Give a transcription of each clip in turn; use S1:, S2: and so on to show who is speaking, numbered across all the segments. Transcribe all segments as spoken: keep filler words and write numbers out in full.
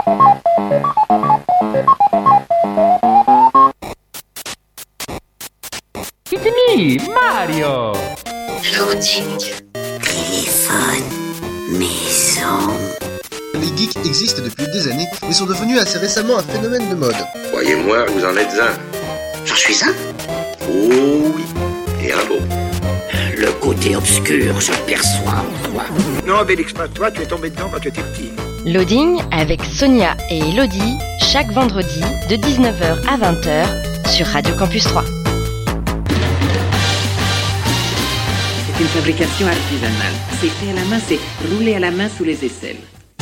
S1: It's me, Mario.
S2: Loading, téléphone, maison.
S3: Les geeks existent depuis des années, mais sont devenus assez récemment un phénomène de mode.
S4: Croyez-moi, vous en êtes un.
S2: J'en suis un.
S4: Oh oui, et un beau.
S2: Le côté obscur, je le perçois en toi.
S5: Non, Bélix, pas toi, tu es tombé dedans quand tu étais petit.
S6: Loading avec Sonia et Elodie, chaque vendredi de dix-neuf heures à vingt heures sur Radio Campus trois.
S7: C'est une fabrication artisanale. C'est fait à la main, c'est roulé à la main sous les aisselles.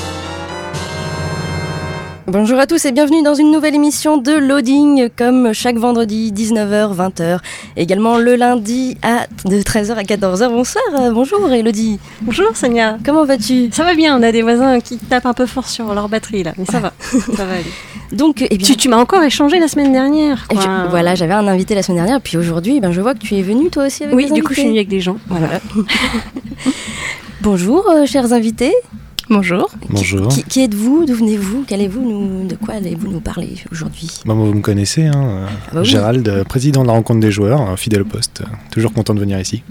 S6: Bonjour à tous et bienvenue dans une nouvelle émission de Loading, comme chaque vendredi dix-neuf heures vingt heures, également le lundi à de treize heures à quatorze heures. Bonsoir, euh, bonjour Elodie.
S8: Bonjour Sonia.
S6: Comment vas-tu ?
S8: Ça va bien, on a des voisins qui tapent un peu fort sur leur batterie là, mais ça va, ça va aller.
S6: Donc, eh bien,
S8: tu, tu m'as encore échangé la semaine dernière. Quoi.
S6: Je, voilà, j'avais un invité la semaine dernière, puis aujourd'hui, ben, je vois que tu es venu toi aussi avec
S8: oui,
S6: des invités.
S8: Oui, du coup je suis venue avec des gens. Voilà.
S6: Bonjour euh, chers invités.
S9: Bonjour.
S6: Bonjour. Qui, qui êtes-vous ? D'où venez-vous ? Qu'allez-vous nous, de quoi allez-vous nous parler aujourd'hui ?
S9: Bah, moi, vous me connaissez, hein, ah bah oui. Gérald, président de la rencontre des joueurs, fidèle au poste, toujours content de venir ici.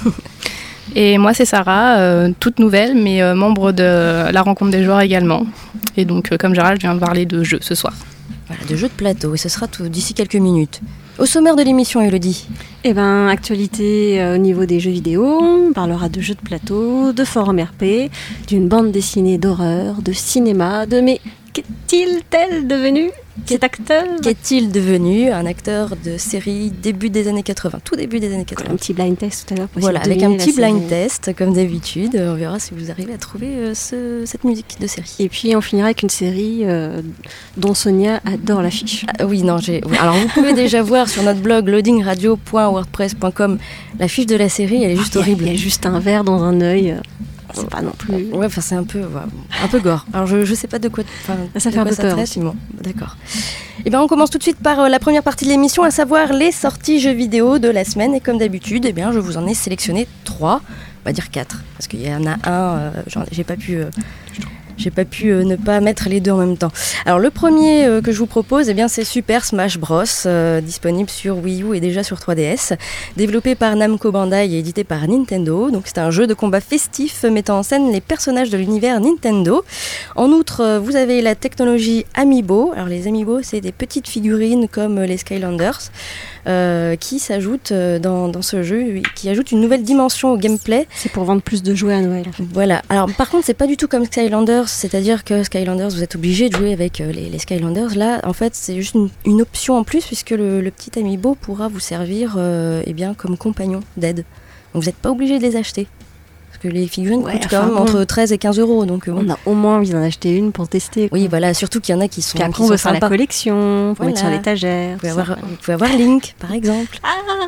S9: Et moi, c'est Sarah, euh, toute nouvelle, mais euh, membre de la rencontre des joueurs également. Et donc, euh, comme Gérald, je viens de parler de jeux ce soir.
S6: Voilà, de jeux de plateau, et ce sera tout d'ici quelques minutes. Au sommaire de l'émission, Elodie.
S8: Eh ben, actualité euh, au niveau des jeux vidéo, on parlera de jeux de plateau, de forums R P, d'une bande dessinée d'horreur, de cinéma, de mais qu'est-il tel devenu cet acteur ?
S6: Qu'est-il devenu un acteur de série début des années quatre-vingts, tout début des années quatre-vingts.
S8: Un petit blind test tout à l'heure. Pour
S6: voilà, avec un petit blind test, comme d'habitude. On verra si vous arrivez à trouver euh, ce, cette musique de série.
S8: Et puis on finira avec une série euh, dont Sonia adore l'affiche.
S6: Ah, oui, non, j'ai. Oui. Alors vous pouvez déjà voir sur notre blog loading radio point wordpress point com l'affiche de la série, elle est juste
S8: ah,
S6: horrible.
S8: Il y a juste un verre dans un œil. C'est pas non plus.
S6: Ouais, enfin c'est un peu, ouais, un peu gore. Alors je, je sais pas de quoi,
S8: ça fait un peu peur.
S6: Bon, d'accord. Et ben on commence tout de suite par euh, la première partie de l'émission, à savoir les sorties jeux vidéo de la semaine. Et comme d'habitude, eh bien je vous en ai sélectionné trois, on va dire quatre, parce qu'il y en a un, euh, genre, j'ai pas pu. Euh, J'ai pas pu euh, ne pas mettre les deux en même temps. Alors le premier euh, que je vous propose, eh bien, c'est Super Smash Bros, euh, disponible sur Wii U et déjà sur trois D S, développé par Namco Bandai et édité par Nintendo. Donc c'est un jeu de combat festif mettant en scène les personnages de l'univers Nintendo. En outre, euh, vous avez la technologie Amiibo. Alors les Amiibo, c'est des petites figurines comme les Skylanders. Euh, qui s'ajoute euh, dans, dans ce jeu, qui ajoute une nouvelle dimension au gameplay.
S8: C'est pour vendre plus de jouets à Noël en fait.
S6: Voilà, alors par contre c'est pas du tout comme Skylanders, c'est-à-dire que Skylanders vous êtes obligé de jouer avec euh, les, les Skylanders. Là en fait c'est juste une, une option en plus, puisque le, le petit Amiibo pourra vous servir euh, eh bien, comme compagnon d'aide. Donc vous n'êtes pas obligé de les acheter. Que les figurines ouais, coûtent quand même bon. entre treize et quinze euros. Donc, bon.
S8: On a au moins envie d'en acheter une pour tester. Quoi.
S6: Oui, voilà, surtout qu'il y en a qui sont.
S8: Puis après,
S6: qui
S8: on veut
S6: sont
S8: faire la collection, pour voilà. mettre sur l'étagère.
S6: Vous pouvez, avoir, vous pouvez avoir Link, par exemple.
S8: Ah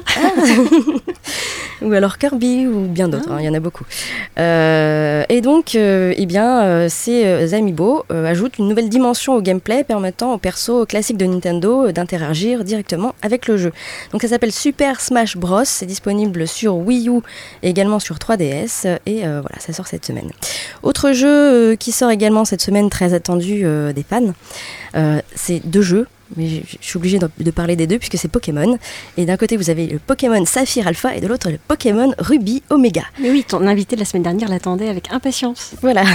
S6: ou alors Kirby, ou bien d'autres, il ah. hein, y en a beaucoup. Euh, et donc, euh, eh bien, euh, ces euh, Amiibo euh, ajoutent une nouvelle dimension au gameplay, permettant aux persos classiques de Nintendo euh, d'interagir directement avec le jeu. Donc, ça s'appelle Super Smash Bros. C'est disponible sur Wii U et également sur trois D S. Et euh, voilà, ça sort cette semaine. Autre jeu euh, qui sort également cette semaine, très attendu euh, des fans, euh, c'est deux jeux, mais je, je suis obligée de, de parler des deux puisque c'est Pokémon. Et d'un côté, vous avez le Pokémon Saphir Alpha et de l'autre, le Pokémon Ruby Omega.
S8: Mais oui, ton invité de la semaine dernière l'attendait avec impatience.
S6: Voilà.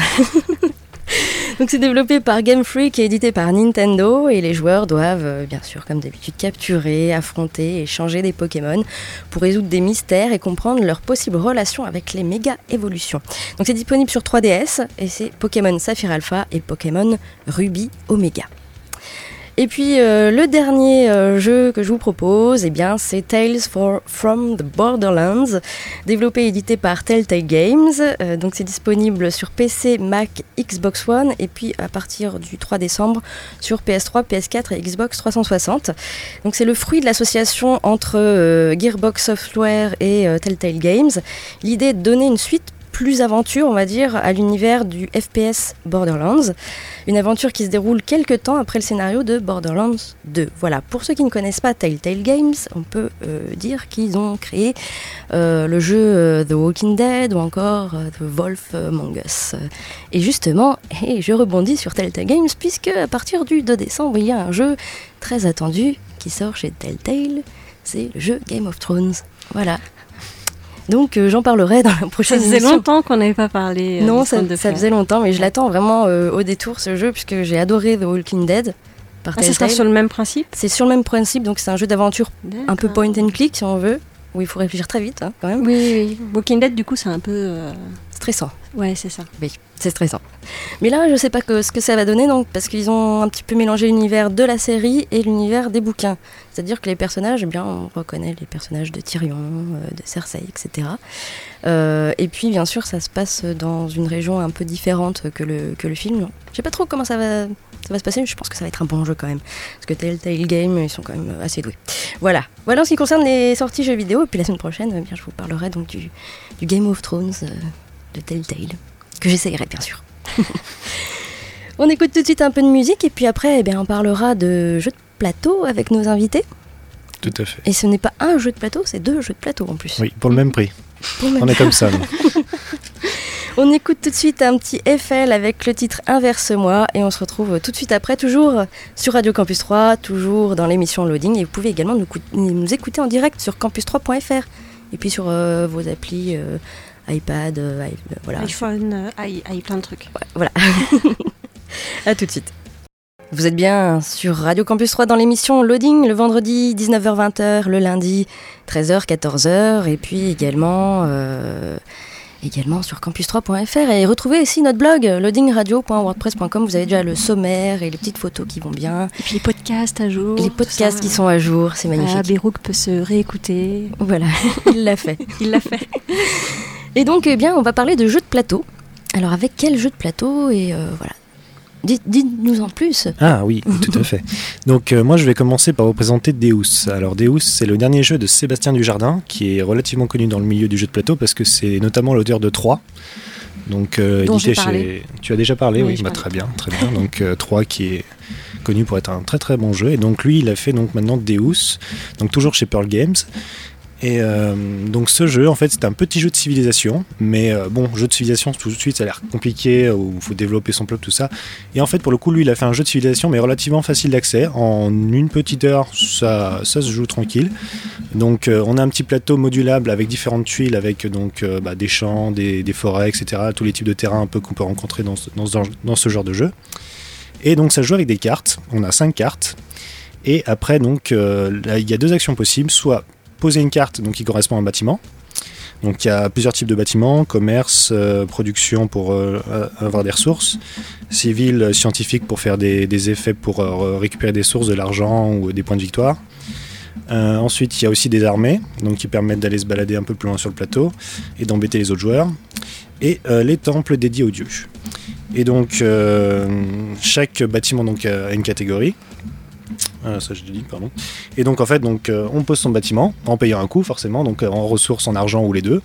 S6: Donc c'est développé par Game Freak et édité par Nintendo, et les joueurs doivent, euh, bien sûr, comme d'habitude, capturer, affronter et échanger des Pokémon pour résoudre des mystères et comprendre leur possible relation avec les méga évolutions. Donc c'est disponible sur trois D S et c'est Pokémon Saphir Alpha et Pokémon Ruby Omega. Et puis euh, le dernier euh, jeu que je vous propose, eh bien, c'est Tales for, from the Borderlands, développé et édité par Telltale Games. Euh, donc c'est disponible sur P C, Mac, Xbox One, et puis à partir du trois décembre sur P S trois, P S quatre et Xbox trois cent soixante. Donc c'est le fruit de l'association entre euh, Gearbox Software et euh, Telltale Games. L'idée est de donner une suite plus aventure, on va dire, à l'univers du F P S Borderlands. Une aventure qui se déroule quelques temps après le scénario de Borderlands deux. Voilà, pour ceux qui ne connaissent pas Telltale Games, on peut euh, dire qu'ils ont créé euh, le jeu euh, The Walking Dead ou encore euh, The Wolf Among Us. Et justement, et je rebondis sur Telltale Games puisque à partir du deux décembre, il y a un jeu très attendu qui sort chez Telltale, c'est le jeu Game of Thrones. Voilà. Donc euh, j'en parlerai dans la prochaine émission.
S8: Ça faisait émission. longtemps qu'on n'avait pas parlé. Euh,
S6: non, ça, ça faisait longtemps, mais je l'attends vraiment euh, au détour ce jeu, puisque j'ai adoré The Walking Dead. Par
S8: ah, ça sera sur le même principe ?
S6: C'est sur le même principe, donc c'est un jeu d'aventure D'accord. un peu point and click si on veut, où il faut réfléchir très vite hein, quand même.
S8: Oui, oui, Walking Dead du coup c'est un peu... Euh...
S6: stressant.
S8: Ouais, c'est ça.
S6: Oui, c'est stressant. Mais là, je sais pas que, ce que ça va donner, donc, parce qu'ils ont un petit peu mélangé l'univers de la série et l'univers des bouquins. C'est-à-dire que les personnages, eh bien, on reconnaît les personnages de Tyrion, euh, de Cersei, et cetera. Euh, et puis, bien sûr, ça se passe dans une région un peu différente que le, que le film. Je sais pas trop comment ça va, ça va se passer, mais je pense que ça va être un bon jeu quand même. Parce que Telltale Game, ils sont quand même assez doués. Voilà. Voilà en ce qui concerne les sorties jeux vidéo. Et puis la semaine prochaine, eh bien, je vous parlerai donc du, du Game of Thrones euh, de Telltale, que j'essayerai bien sûr. On écoute tout de suite un peu de musique et puis après eh bien, on parlera de jeux de plateau avec nos invités.
S9: Tout à fait.
S6: Et ce n'est pas un jeu de plateau, c'est deux jeux de plateau en plus.
S9: Oui, pour le même prix. Le même on est comme ça.
S6: On écoute tout de suite un petit F L avec le titre Inverse-moi et on se retrouve tout de suite après, toujours sur Radio Campus trois, toujours dans l'émission Loading. Et vous pouvez également nous, nous écouter en direct sur campus trois point f r et puis sur euh, vos applis euh, iPad, euh, i, euh, voilà.
S8: iPhone, euh, i, i, plein de trucs.
S6: Ouais, voilà. À tout de suite. Vous êtes bien sur Radio Campus trois dans l'émission Loading, le vendredi dix-neuf heures vingt, le lundi treize heures quatorze heures, et puis également, euh, également sur campus trois point f r. Et retrouvez ici notre blog loading radio point wordpress point com, vous avez déjà le sommaire et les petites photos qui vont bien.
S8: Et puis les podcasts à jour.
S6: Les podcasts qui sont à jour, c'est magnifique.
S8: Ah, Bérouk peut se réécouter.
S6: Voilà, il l'a fait.
S8: Il l'a fait.
S6: Et donc, eh bien, on va parler de jeux de plateau. Alors, avec quel jeu de plateau et euh, voilà. Dites, dites-nous en plus.
S9: Ah oui, tout à fait. Donc euh, moi je vais commencer par vous présenter Deus. Alors Deus, c'est le dernier jeu de Sébastien Dujardin, qui est relativement connu dans le milieu du jeu de plateau parce que c'est notamment l'auteur de trois. Donc euh, édité chez... Tu as déjà parlé, oui, oui bah, très bien, très bien. Donc euh, trois qui est connu pour être un très très bon jeu. Et donc lui, il a fait donc maintenant Deus, donc toujours chez Pearl Games. Et euh, donc ce jeu en fait c'est un petit jeu de civilisation, mais euh, bon, jeu de civilisation tout de suite ça a l'air compliqué, où il faut développer son peuple, tout ça. Et en fait pour le coup lui il a fait un jeu de civilisation mais relativement facile d'accès, en une petite heure ça, ça se joue tranquille. Donc euh, on a un petit plateau modulable avec différentes tuiles, avec donc euh, bah, des champs, des, des forêts, et cetera. Tous les types de terrains un peu qu'on peut rencontrer dans ce, dans ce, dans ce genre de jeu. Et donc ça joue avec des cartes, on a cinq cartes. Et après donc euh, là, il y a deux actions possibles, soit poser une carte donc, qui correspond à un bâtiment. Donc il y a plusieurs types de bâtiments, commerce, euh, production pour euh, avoir des ressources, civil, scientifique pour faire des, des effets pour euh, récupérer des sources, de l'argent ou des points de victoire. Euh, ensuite il y a aussi des armées donc, qui permettent d'aller se balader un peu plus loin sur le plateau et d'embêter les autres joueurs. Et euh, les temples dédiés aux dieux. Et donc euh, chaque bâtiment donc, a une catégorie. Euh, ça je l'ai dit, pardon. Et donc en fait donc, euh, on pose son bâtiment en payant un coût forcément, donc euh, en ressources, en argent ou les deux.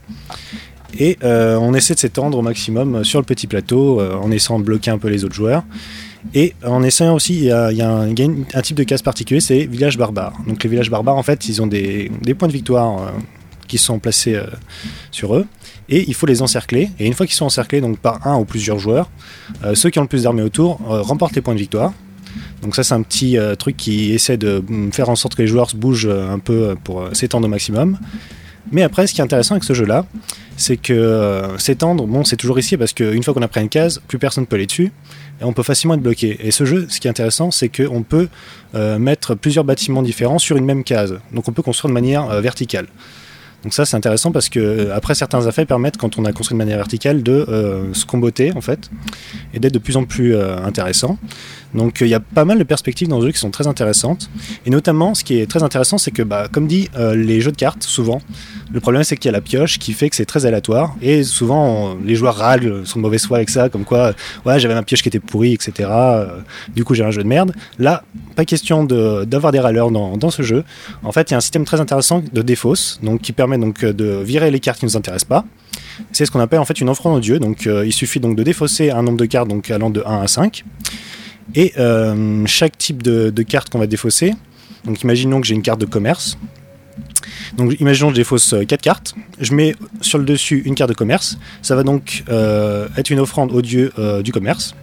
S9: Et euh, on essaie de s'étendre au maximum sur le petit plateau euh, en essayant de bloquer un peu les autres joueurs. Et en essayant aussi, il y a, y a, un, y a une, un type de case particulier, c'est les villages barbares. Donc les villages barbares en fait ils ont des, des points de victoire euh, qui sont placés euh, sur eux. Et il faut les encercler. Et une fois qu'ils sont encerclés donc, par un ou plusieurs joueurs, euh, ceux qui ont le plus d'armées autour euh, remportent les points de victoire. Donc ça c'est un petit euh, truc qui essaie de faire en sorte que les joueurs se bougent un peu pour euh, s'étendre au maximum. Mais après ce qui est intéressant avec ce jeu là, c'est que euh, s'étendre, bon c'est toujours risqué parce qu'une fois qu'on a pris une case, plus personne ne peut aller dessus et on peut facilement être bloqué. Et ce jeu, ce qui est intéressant, c'est qu'on peut euh, mettre plusieurs bâtiments différents sur une même case. Donc on peut construire de manière euh, verticale. Donc ça c'est intéressant parce que euh, après certains effets permettent quand on a construit de manière verticale de euh, se comboter en fait et d'être de plus en plus euh, intéressant. Donc il euh, y a pas mal de perspectives dans le jeu qui sont très intéressantes et notamment ce qui est très intéressant c'est que bah, comme dit euh, les jeux de cartes souvent le problème c'est qu'il y a la pioche qui fait que c'est très aléatoire et souvent on, les joueurs râlent, sont de mauvaise foi avec ça comme quoi euh, ouais j'avais ma pioche qui était pourrie etc euh, du coup j'ai un jeu de merde. Là pas question de, d'avoir des râleurs dans, dans ce jeu. En fait il y a un système très intéressant de défausse donc qui permet permet donc de virer les cartes qui ne nous intéressent pas. C'est ce qu'on appelle en fait une offrande aux dieux. Donc euh, il suffit donc de défausser un nombre de cartes donc allant de un à cinq. Et euh, chaque type de, de carte qu'on va défausser, donc imaginons que j'ai une carte de commerce. Donc imaginons que je défausse quatre cartes, je mets sur le dessus une carte de commerce, ça va donc euh, être une offrande au dieu euh, du commerce.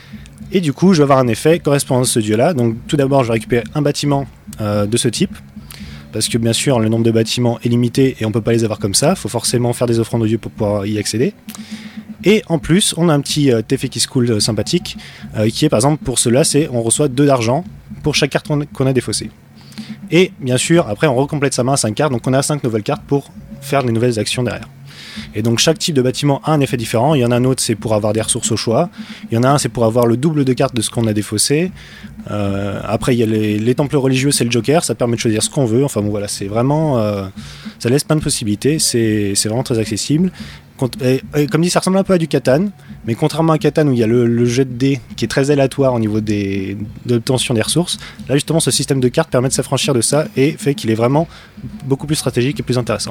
S9: Et du coup je vais avoir un effet correspondant à ce dieu-là. Donc tout d'abord je vais récupérer un bâtiment euh, de ce type, parce que bien sûr le nombre de bâtiments est limité et on ne peut pas les avoir comme ça, il faut forcément faire des offrandes aux dieux pour pouvoir y accéder. Et en plus on a un petit euh, effet qui se coule euh, sympathique, euh, qui est par exemple pour cela, c'est on reçoit deux d'argent pour chaque carte qu'on, qu'on a défaussée. Et bien sûr, après on recomplète sa main à cinq cartes, donc on a cinq nouvelles cartes pour faire les nouvelles actions derrière. Et donc chaque type de bâtiment a un effet différent. Il y en a un autre, c'est pour avoir des ressources au choix. Il y en a un, c'est pour avoir le double de cartes de ce qu'on a défaussé. Euh, après, il y a les, les temples religieux, c'est le joker, ça permet de choisir ce qu'on veut. Enfin bon, voilà, c'est vraiment, euh, ça laisse plein de possibilités. C'est, c'est vraiment très accessible. Et, et comme dit, ça ressemble un peu à du Catan, mais contrairement à Catan où il y a le, le jet de dés qui est très aléatoire au niveau des, de l'obtention des ressources, là justement ce système de cartes permet de s'affranchir de ça et fait qu'il est vraiment beaucoup plus stratégique et plus intéressant.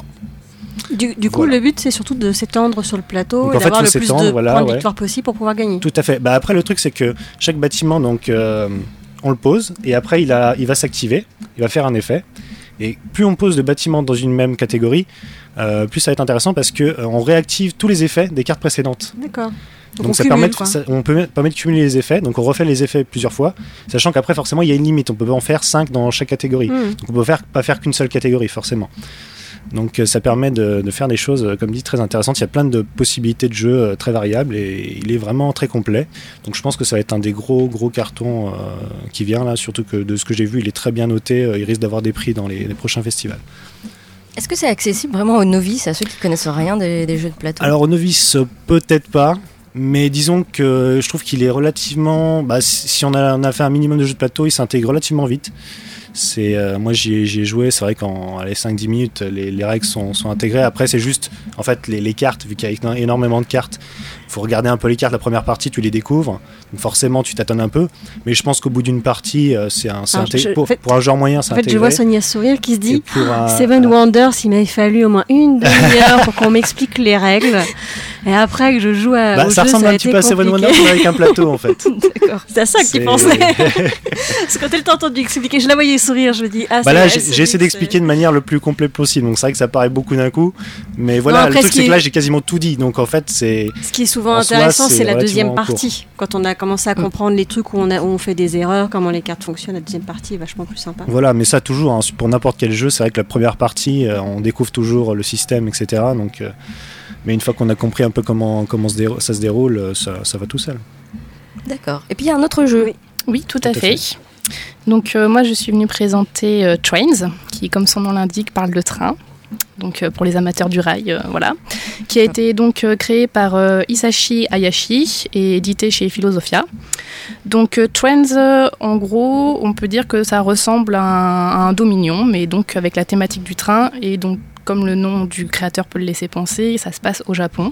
S8: Du, du coup, voilà. Le but c'est surtout de s'étendre sur le plateau. Donc, et d'avoir le plus de
S9: voilà,
S8: points de
S9: ouais.
S8: victoire possible pour pouvoir gagner.
S9: Tout à fait. Bah, après le truc c'est que chaque bâtiment, donc, euh, on le pose et après il, a, il va s'activer, il va faire un effet. Et plus on pose de bâtiments dans une même catégorie, euh, plus ça va être intéressant parce qu'on euh, réactive tous les effets des cartes précédentes.
S8: D'accord.
S9: Donc, donc ça cumule, permet de, ça, on peut permet de cumuler les effets, donc on refait les effets plusieurs fois, sachant qu'après forcément il y a une limite, on peut en faire cinq dans chaque catégorie. Mmh. Donc on peut faire, pas faire qu'une seule catégorie forcément. Donc euh, ça permet de, de faire des choses, euh, comme dit, très intéressantes. Il y a plein de possibilités de jeu euh, très variables et il est vraiment très complet. Donc je pense que ça va être un des gros gros cartons euh, qui vient là, surtout que de ce que j'ai vu, il est très bien noté, euh, il risque d'avoir des prix dans les, les prochains festivals.
S6: Est-ce que c'est accessible vraiment aux novices, à ceux qui ne connaissent rien des, des jeux de plateau ?
S9: Alors aux novices, peut-être pas. Mais disons que je trouve qu'il est relativement... Bah, si on a, on a fait un minimum de jeux de plateau, il s'intègre relativement vite. C'est, euh, moi j'y ai, j'y ai joué, c'est vrai qu'en allez, cinq dix minutes les, les règles sont, sont intégrées. Après c'est juste en fait les, les cartes, vu qu'il y a énormément de cartes, il faut regarder un peu les cartes. La première partie tu les découvres, donc forcément tu tâtonnes un peu, mais je pense qu'au bout d'une partie euh, c'est un, c'est
S8: Alors,
S9: intégré,
S8: je,
S9: pour,
S8: fait,
S9: pour un genre moyen c'est
S8: en fait
S9: intégré.
S8: Je vois Sonia sourire qui se dit
S9: un,
S8: Seven euh, Wonders, il m'avait fallu au moins une demi-heure pour qu'on m'explique les règles et après que je joue à,
S9: bah,
S8: au
S9: ça
S8: jeu
S9: ressemble
S8: ça a
S9: un
S8: été
S9: petit peu à Seven
S8: compliqué.
S9: Wonders mais avec un plateau en fait.
S8: D'accord, c'est à ça que c'est... tu pensais. Parce que quand elle t'a entendu expliquer, je la voyais sourire, je me dis ah
S9: bah là
S8: vrai,
S9: j'ai, j'ai essayé d'expliquer de manière le plus complète possible, donc c'est vrai que ça paraît beaucoup d'un coup, mais voilà. Non, après, le truc c'est est... que là j'ai quasiment tout dit, donc en fait c'est...
S8: Ce qui est souvent intéressant soi, c'est, c'est la deuxième partie, quand on a commencé à comprendre mmh. les trucs où on, a, où on fait des erreurs, comment les cartes fonctionnent, la deuxième partie est vachement plus sympa.
S9: Voilà, mais ça toujours, hein, pour n'importe quel jeu, c'est vrai que la première partie, euh, on découvre toujours le système, et cetera. Donc, euh, mais une fois qu'on a compris un peu comment, comment se déro- ça se déroule, ça, ça va tout seul.
S6: D'accord. Et puis il y a un autre jeu.
S10: Oui, oui tout, tout à, à fait. fait. Donc euh, moi je suis venue présenter euh, Trains, qui comme son nom l'indique parle de train. Donc euh, pour les amateurs du rail, euh, voilà, qui a été donc euh, créé par euh, Hisashi Hayashi et édité chez Philosophia. Donc euh, Trains, euh, en gros, on peut dire que ça ressemble à un, à un Dominion, mais donc avec la thématique du train, et donc comme le nom du créateur peut le laisser penser, ça se passe au Japon.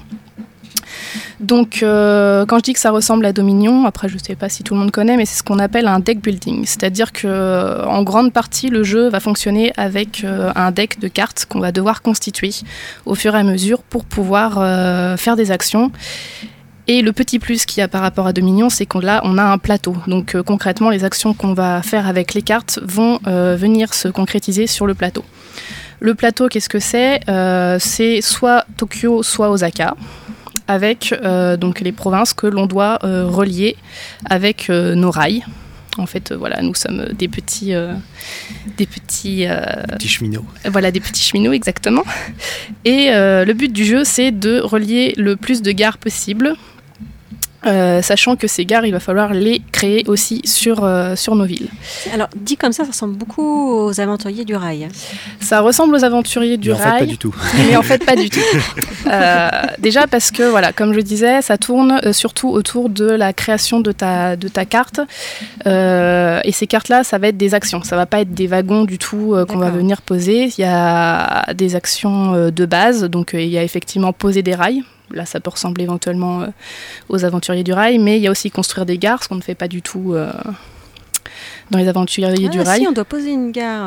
S10: Donc euh, quand je dis que ça ressemble à Dominion, après je ne sais pas si tout le monde connaît, mais c'est ce qu'on appelle un deck building, c'est-à-dire que en grande partie le jeu va fonctionner avec euh, un deck de cartes qu'on va devoir constituer au fur et à mesure pour pouvoir euh, faire des actions. Et le petit plus qu'il y a par rapport à Dominion, c'est qu'on là on a un plateau, donc euh, concrètement les actions qu'on va faire avec les cartes vont euh, venir se concrétiser sur le plateau. Le plateau, qu'est-ce que c'est ? euh, C'est soit Tokyo, soit Osaka, avec euh, donc les provinces que l'on doit euh, relier avec euh, nos rails. En fait, euh, voilà, nous sommes des petits, euh, des petits, euh,
S9: petits cheminots.
S10: Voilà, des petits cheminots, exactement. Et euh, le but du jeu, c'est de relier le plus de gares possible. Euh, sachant que ces gares, il va falloir les créer aussi sur, euh, sur nos villes.
S8: Alors, dit comme ça, ça ressemble beaucoup aux aventuriers du rail.
S10: Ça ressemble aux aventuriers du
S9: mais
S10: rail.
S9: En fait, pas du tout.
S10: Mais en fait, pas du tout. Euh, déjà parce que, voilà, comme je le disais, ça tourne euh, surtout autour de la création de ta, de ta carte. Euh, et ces cartes-là, ça va être des actions. Ça va pas être des wagons du tout euh, qu'on D'accord. va venir poser. Il y a des actions euh, de base. Donc, euh, il y a effectivement poser des rails. Là, ça peut ressembler éventuellement euh, aux aventuriers du rail, mais il y a aussi construire des gares, ce qu'on ne fait pas du tout euh, dans les aventuriers
S8: ah,
S10: du rail.
S8: Si, on doit poser une gare.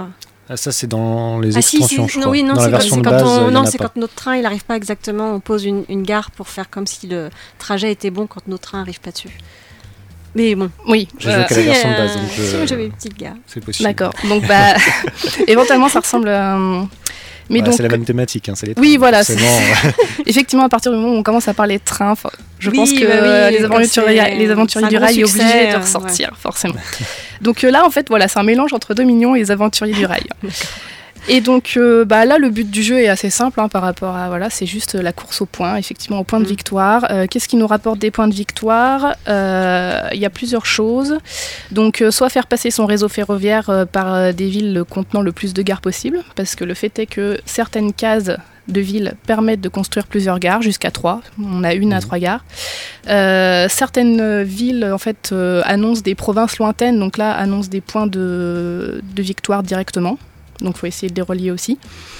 S9: Ah, ça, c'est dans les
S8: ah,
S9: extensions,
S8: si,
S9: je
S8: non,
S9: crois.
S8: Oui, non,
S9: dans la version
S8: c'est
S9: de
S8: quand,
S9: base,
S8: on,
S9: il
S8: non,
S9: y en a
S8: c'est
S9: pas.
S8: quand notre train, il n'arrive pas exactement, on pose une, une gare pour faire comme si le trajet était bon quand notre train n'arrive pas dessus. Mais bon.
S10: Oui.
S9: J'ai joué qu'à la
S8: si,
S9: version de
S8: euh,
S9: base, donc
S8: si,
S9: euh,
S8: j'avais une petite gare.
S9: C'est possible.
S10: D'accord. Donc, bah, éventuellement, ça ressemble à... Mais
S9: ouais,
S10: donc,
S9: c'est la même thématique, hein, c'est les trains.
S10: Oui, voilà. Effectivement, à partir du moment où on commence à parler de train, je oui, pense que bah oui, les aventuriers, les aventuriers du rail sont obligés de ressortir, ouais. forcément. Donc euh, là, en fait, voilà, c'est un mélange entre Dominion et les aventuriers du rail. Et donc euh, bah, là, le but du jeu est assez simple hein, par rapport à... Voilà, c'est juste la course au point, effectivement, au point de victoire. Euh, qu'est-ce qui nous rapporte des points de victoire ? euh, Il y a plusieurs choses. Donc, euh, soit faire passer son réseau ferroviaire euh, par euh, des villes contenant le plus de gares possible, parce que le fait est que certaines cases de villes permettent de construire plusieurs gares, jusqu'à trois. On a une mmh. à trois gares. Euh, certaines villes, en fait, euh, annoncent des provinces lointaines, donc là, annoncent des points de, de victoire directement. Donc il faut essayer de les relier aussi.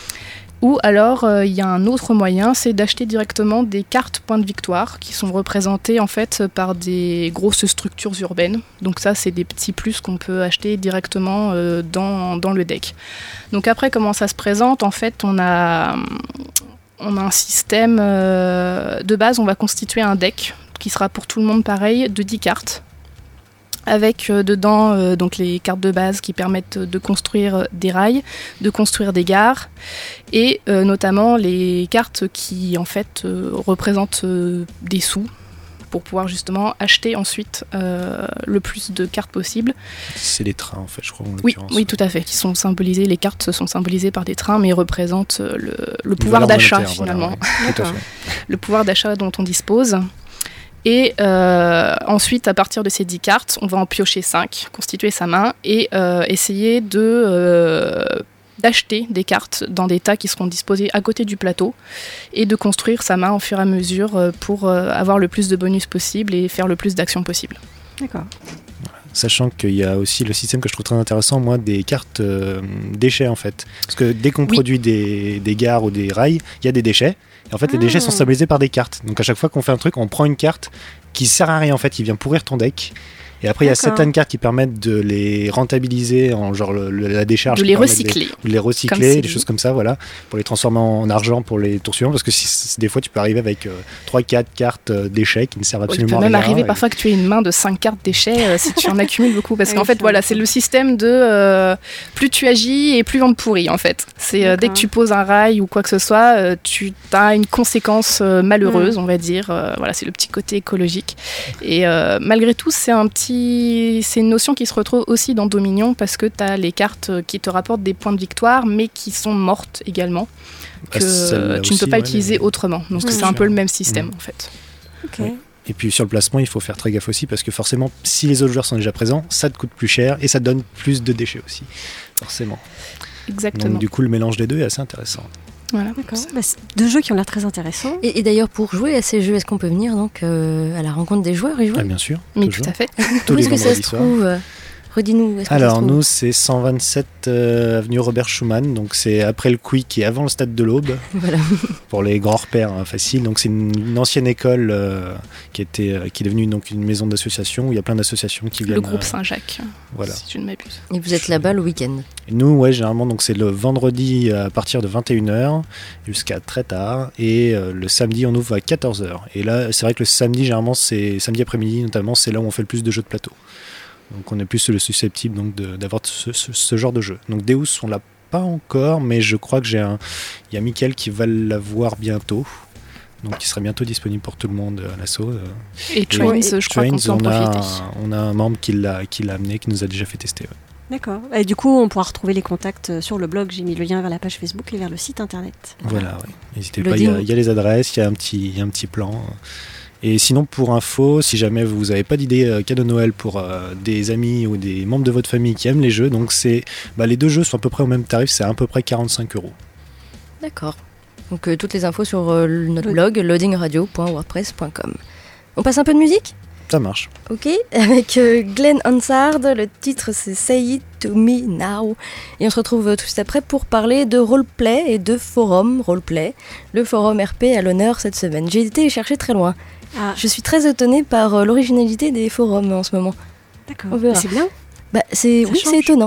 S10: Ou alors, il euh, y a un autre moyen, c'est d'acheter directement des cartes points de victoire qui sont représentées en fait par des grosses structures urbaines. Donc ça, c'est des petits plus qu'on peut acheter directement euh, dans, dans le deck. Donc après, comment ça se présente ? En fait, on a, on a un système euh, de base, on va constituer un deck qui sera pour tout le monde pareil, de dix cartes. Avec euh, dedans euh, donc les cartes de base qui permettent de construire des rails, de construire des gares, et euh, notamment les cartes qui en fait euh, représentent euh, des sous pour pouvoir justement acheter ensuite euh, le plus de cartes possible.
S9: C'est les trains en fait, je crois. En
S10: oui, oui, tout à fait. Qui sont symbolisés. Les cartes sont symbolisées par des trains, mais représentent le, le pouvoir d'achat finalement.
S9: Voilà, ouais. Tout à fait.
S10: Le pouvoir d'achat dont on dispose. Et euh, ensuite, à partir de ces dix cartes, on va en piocher cinq, constituer sa main et euh, essayer de, euh, d'acheter des cartes dans des tas qui seront disposés à côté du plateau et de construire sa main au fur et à mesure pour euh, avoir le plus de bonus possible et faire le plus d'actions possible.
S8: D'accord.
S9: Sachant qu'il y a aussi le système que je trouve très intéressant, moi, des cartes euh, déchets en fait. Parce que dès qu'on oui. produit des, des gares ou des rails, il y a des déchets. Et en fait, les mmh. déchets sont stabilisés par des cartes. Donc à chaque fois qu'on fait un truc, on prend une carte qui sert à rien en fait, qui vient pourrir ton deck. Et après, il y a certaines cartes qui permettent de les rentabiliser en genre le, le, la décharge.
S10: De les recycler.
S9: De les, les recycler, des choses comme ça, voilà. Pour les transformer en argent pour les tours suivants. Parce que si, si, des fois, tu peux arriver avec euh, trois quatre cartes euh, déchets qui ne servent absolument à rien.
S10: Il peut même arriver
S9: et...
S10: parfois que tu aies une main de cinq cartes déchets euh, si tu en accumules beaucoup. Parce qu'en fait, voilà, c'est le système de euh, plus tu agis et plus on te pourrit, en fait. C'est euh, dès que tu poses un rail ou quoi que ce soit, euh, tu as une conséquence euh, malheureuse, mmh. on va dire. Euh, voilà, c'est le petit côté écologique. Et euh, malgré tout, c'est un petit c'est une notion qui se retrouve aussi dans Dominion parce que tu as les cartes qui te rapportent des points de victoire mais qui sont mortes également, que ah, tu ne peux pas ouais, utiliser mais... autrement. Donc mmh. c'est un peu le même système mmh. en fait.
S8: Okay.
S9: Ouais. Et puis sur le placement, il faut faire très gaffe aussi parce que forcément, si les autres joueurs sont déjà présents, ça te coûte plus cher et ça te donne plus de déchets aussi, forcément.
S10: Exactement.
S9: Donc du coup, le mélange des deux est assez intéressant.
S10: Voilà.
S8: D'accord. Bah, deux jeux qui ont l'air très intéressants.
S6: Et, et d'ailleurs, pour jouer à ces jeux, est-ce qu'on peut venir donc euh, à la rencontre des joueurs et jouer ?
S9: Ah, bien sûr.
S10: Mais tout à fait.
S6: Où est-ce que ça se trouve ? Redis-nous. Où est-ce que
S9: Alors,
S6: ça se trouve
S9: nous, c'est cent vingt-sept euh, avenue Robert Schumann. Donc, c'est après le Quick et avant le stade de l'Aube.
S6: Voilà.
S9: Pour les grands repères hein, faciles. Donc, c'est une, une ancienne école euh, qui, était, euh, qui est devenue donc, une maison d'association où il y a plein d'associations qui viennent.
S10: Le groupe
S9: euh,
S10: Saint-Jacques,
S9: voilà.
S10: si je ne m'abuse.
S6: Et vous êtes là-bas le week-end ?
S9: Et nous, ouais, généralement, donc, c'est le vendredi à partir de vingt et une heures jusqu'à très tard. Et euh, le samedi, on ouvre à quatorze heures. Et là, c'est vrai que le samedi, généralement, c'est samedi après-midi notamment, c'est là où on fait le plus de jeux de plateau. Donc on est plus susceptible donc, de, d'avoir ce, ce, ce genre de jeu. Donc Deus, on l'a pas encore, mais je crois que j'ai un... Il y a Mickaël qui va l'avoir bientôt. Donc il sera bientôt disponible pour tout le monde à l'assaut.
S10: Et Trains, et je crois
S9: Trains,
S10: qu'on peut en
S9: on
S10: profiter.
S9: A, on a un membre qui l'a, qui l'a amené, qui nous a déjà fait tester. Ouais.
S8: D'accord. Et du coup, on pourra retrouver les contacts sur le blog. J'ai mis le lien vers la page Facebook et vers le site internet.
S9: Voilà, ouais. N'hésitez pas, il y, a, il y a les adresses, il y a un petit, il y a un petit plan. Et sinon, pour info, si jamais vous n'avez pas d'idée euh, cadeau Noël pour euh, des amis ou des membres de votre famille qui aiment les jeux, donc c'est, bah, les deux jeux sont à peu près au même tarif, c'est à peu près quarante-cinq euros.
S6: D'accord. Donc euh, toutes les infos sur euh, notre oui. blog loading radio point wordpress point com. On passe un peu de musique ?
S9: Ça marche.
S6: Ok, avec euh, Glenn Hansard, le titre c'est Say It To Me Now. Et on se retrouve tout de suite après pour parler de roleplay et de forum roleplay. Le forum R P à l'honneur cette semaine. J'ai été chercher très loin. Ah. Je suis très étonnée par euh, l'originalité des forums en ce moment.
S8: D'accord. On verra. C'est bien.
S6: Bah, c'est... Oui,
S8: change.
S6: c'est étonnant.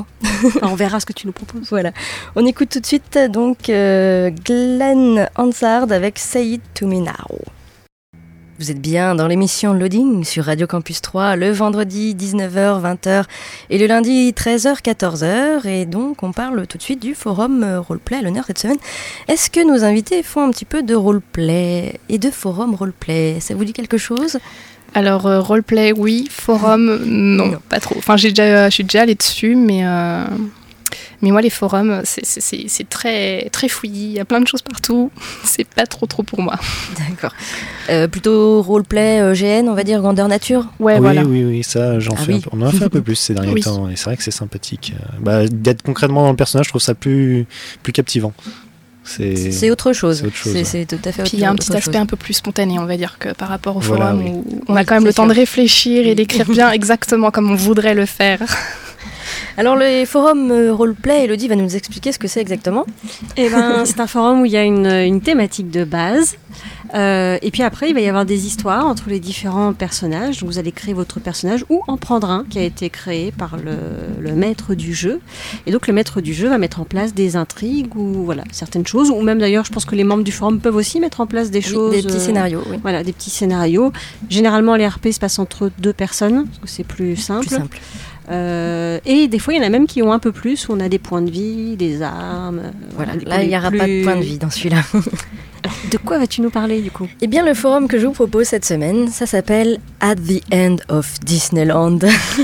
S8: Enfin, on verra ce que tu nous proposes.
S6: Voilà. On écoute tout de suite donc euh, Glenn Hansard avec Say It To Me Now. Vous êtes bien dans l'émission Loading sur Radio Campus trois le vendredi dix-neuf heures vingt heures et le lundi treize heures quatorze heures. Et donc on parle tout de suite du forum roleplay à l'honneur cette semaine. Est-ce que nos invités font un petit peu de roleplay et de forum roleplay? Ça vous dit quelque chose?
S10: Alors euh, roleplay oui, forum non, non, pas trop. Enfin j'ai déjà, je suis déjà allée dessus, mais euh, mais moi les forums c'est, c'est, c'est, c'est très très fouillis, il y a plein de choses partout. C'est pas trop trop pour moi.
S6: D'accord. Euh, plutôt roleplay euh, G N, on va dire grandeur nature.
S10: Ouais,
S9: oui,
S10: voilà.
S9: Oui oui ça j'en
S6: ah,
S9: fais.
S6: Oui.
S9: Un peu. On en a fait un peu plus ces derniers
S10: oui.
S9: temps et c'est vrai que c'est sympathique. Bah, d'être concrètement dans le personnage, je trouve ça plus plus captivant.
S6: C'est, c'est autre chose.
S9: C'est, autre chose,
S6: c'est,
S9: ouais.
S6: c'est tout à fait autre chose.
S10: Puis il y a un petit aspect un peu plus spontané, on va dire, que par rapport au
S9: voilà,
S10: forum,
S9: oui.
S10: où on
S6: oui,
S10: a quand même le
S6: sûr.
S10: temps de réfléchir et d'écrire bien exactement comme on voudrait le faire.
S6: Alors le forum euh, roleplay, Elodie va nous expliquer ce que c'est exactement.
S8: Eh ben, c'est un forum où il y a une, une thématique de base. Euh, et puis après, il va y avoir des histoires entre les différents personnages. Donc vous allez créer votre personnage ou en prendre un qui a été créé par le, le maître du jeu. Et donc le maître du jeu va mettre en place des intrigues ou voilà, certaines choses. Ou même d'ailleurs, je pense que les membres du forum peuvent aussi mettre en place des
S6: Oui,
S8: choses.
S6: des petits
S8: euh,
S6: scénarios, oui.
S8: Voilà, des petits scénarios. Généralement, les R P se passent entre deux personnes, parce que c'est plus simple.
S6: Plus simple.
S8: Euh, et des fois, il y en a même qui ont un peu plus, où on a des points de vie, des armes. euh,
S6: Voilà,
S8: des-
S6: là il n'y aura
S8: plus-
S6: pas de point de vie dans celui-là.
S8: Alors, de quoi vas-tu nous parler du coup?
S6: Eh bien le forum que je vous propose cette semaine, ça s'appelle At the End of Disneyland.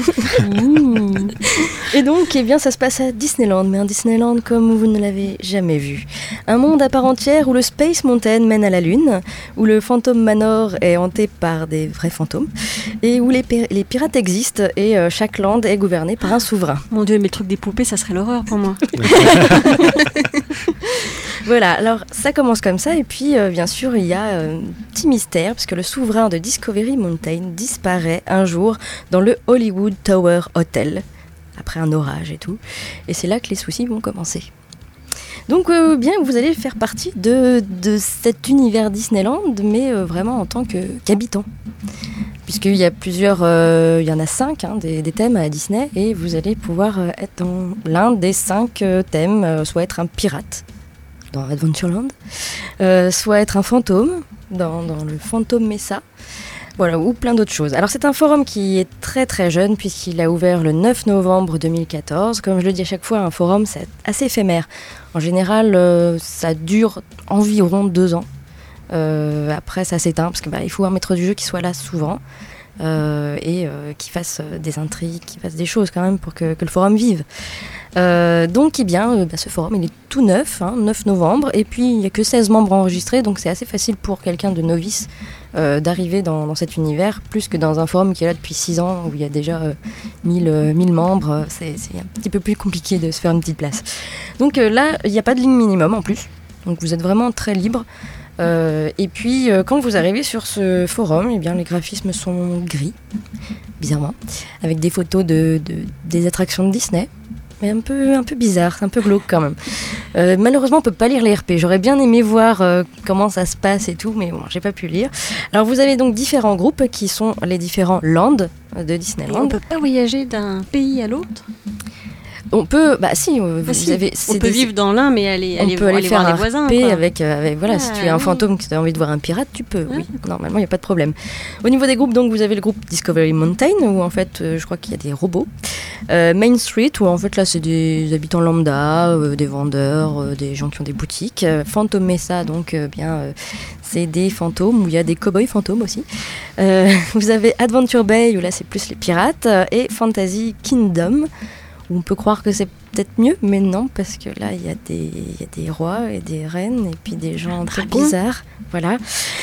S6: Et donc, eh bien ça se passe à Disneyland, mais un Disneyland comme vous ne l'avez jamais vu. Un monde à part entière où le Space Mountain mène à la Lune, où le Phantom Manor est hanté par des vrais fantômes, et où les, pi- les pirates existent et euh, chaque land est gouverné par un souverain.
S8: Mon Dieu, mais le truc des poupées, ça serait l'horreur pour moi.
S6: Voilà, alors ça commence comme ça, et puis euh, bien sûr il y a euh, un petit mystère, parce que le souverain de Discovery Mountain disparaît un jour dans le Hollywood Tower Hotel, après un orage et tout, et c'est là que les soucis vont commencer. Donc euh, bien, vous allez faire partie de, de cet univers Disneyland, mais euh, vraiment en tant que, qu'habitant. Puisqu'il y a plusieurs, euh, il y en a cinq hein, des, des thèmes à Disney, et vous allez pouvoir euh, être dans l'un des cinq euh, thèmes, euh, soit être un pirate dans Adventureland, euh, soit être un fantôme dans, dans le Phantom Mesa, voilà, ou plein d'autres choses. Alors c'est un forum qui est très très jeune puisqu'il a ouvert le neuf novembre deux mille quatorze. Comme je le dis à chaque fois, un forum c'est assez éphémère. En général, euh, ça dure environ deux ans. Euh, après ça s'éteint parce qu'il bah, faut un maître du jeu qui soit là souvent. Euh, et euh, qui fasse euh, des intrigues, qui fasse des choses quand même pour que, que le forum vive. Euh, donc eh bien, euh, bah, ce forum il est tout neuf, hein, neuf novembre, et puis il n'y a que seize membres enregistrés, donc c'est assez facile pour quelqu'un de novice euh, d'arriver dans, dans cet univers, plus que dans un forum qui est là depuis six ans, où il y a déjà euh, mille, euh, mille membres, c'est, c'est un petit peu plus compliqué de se faire une petite place. Donc euh, là, il n'y a pas de ligne minimum en plus, donc vous êtes vraiment très libre. Euh, et puis euh, quand vous arrivez sur ce forum, eh bien, les graphismes sont gris, bizarrement, avec des photos de, de, des attractions de Disney, mais un peu, un peu bizarre, c'est un peu glauque quand même. Euh, malheureusement, on ne peut pas lire les R P. J'aurais bien aimé voir euh, comment ça se passe et tout, mais bon, j'ai pas pu lire. Alors vous avez donc différents groupes qui sont les différents lands de Disneyland.
S8: On ne peut pas voyager d'un pays à l'autre?
S6: On peut, bah si, vous
S8: bah, si.
S6: avez,
S8: on peut
S6: des,
S8: vivre dans l'un, mais aller,
S6: on
S8: aller,
S6: peut aller,
S8: aller
S6: faire
S8: voir
S6: un
S8: les voisins.
S6: R P
S8: quoi.
S6: avec, euh, avec, voilà,
S8: Ah,
S6: si tu es un
S8: oui.
S6: fantôme que tu as envie de voir un pirate, tu peux,
S8: Ah,
S6: oui. Normalement, il n'y a pas de problème. Au niveau des groupes, donc, vous avez le groupe Discovery Mountain, où en fait, euh, je crois qu'il y a des robots. Euh, Main Street, où en fait, là, c'est des habitants lambda, euh, des vendeurs, euh, des gens qui ont des boutiques. Euh, Phantom Mesa, donc, euh, bien, euh, c'est des fantômes, où il y a des cow-boys fantômes aussi. Euh, vous avez Adventure Bay, où là, c'est plus les pirates. Euh, et Fantasy Kingdom, où on peut croire que c'est peut-être mieux, mais non, parce que là, il y a des, il y a des rois et des reines, et puis des gens un peu bizarres. Voilà.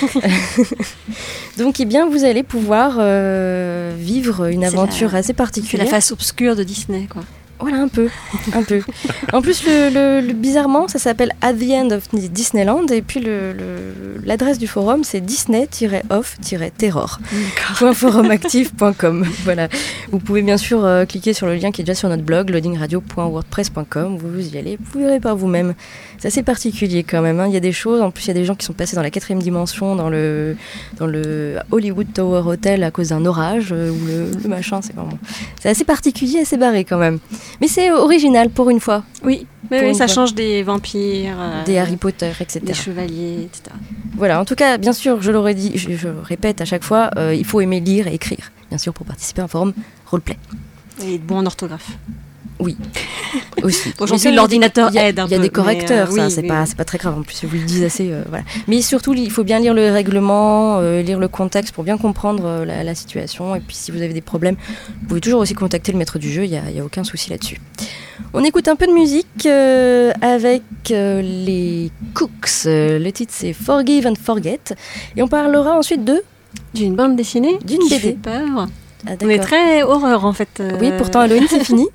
S6: Donc, eh bien, vous allez pouvoir euh, vivre une
S8: C'est
S6: aventure
S8: la-
S6: assez
S8: C'est
S6: particulière.
S8: la face obscure de Disney, quoi.
S6: Voilà, un peu, un peu. En plus, le, le- le- bizarrement, ça s'appelle At the End of Disneyland, et puis le, le- l'adresse du forum, c'est disney-off-terror point forumactif point com. Voilà. Vous pouvez bien sûr euh, cliquer sur le lien qui est déjà sur notre blog, loading radio point wordpress point com. Vous y allez, vous verrez par vous-même. C'est assez particulier quand même, hein. Il y a des choses, en plus il y a des gens qui sont passés dans la quatrième dimension, dans le, dans le Hollywood Tower Hotel à cause d'un orage, euh, ou le, le machin, c'est vraiment... C'est assez particulier, assez barré quand même. Mais c'est original pour une fois.
S8: Oui, mais oui ça fois. change des vampires, euh,
S6: des Harry Potter, et cetera.
S8: Des chevaliers, et cetera.
S6: Voilà, en tout cas, bien sûr, je l'aurais dit, je, je répète à chaque fois, euh, il faut aimer lire et écrire, bien sûr, pour participer à un forum roleplay.
S8: Et être bon en orthographe.
S6: Oui, aussi.
S8: Aujourd'hui, l'ordinateur
S6: a,
S8: aide un peu.
S6: Il y a des correcteurs,
S8: euh,
S6: ça,
S8: oui,
S6: c'est,
S8: oui,
S6: pas,
S8: oui.
S6: c'est pas très grave, en plus, vous le dites assez, euh, voilà. Mais surtout, il faut bien lire le règlement, euh, lire le contexte pour bien comprendre euh, la, la situation, et puis si vous avez des problèmes, vous pouvez toujours aussi contacter le maître du jeu, il n'y a, y a aucun souci là-dessus. On écoute un peu de musique euh, avec euh, les Cooks, euh, le titre c'est Forgive and Forget, et on parlera ensuite de...
S8: D'une bande dessinée
S6: D'une
S8: qui
S6: B D.
S8: fait peur.
S6: Ah,
S8: on est très horreur en fait. Euh...
S6: Oui, pourtant Halloween c'est fini.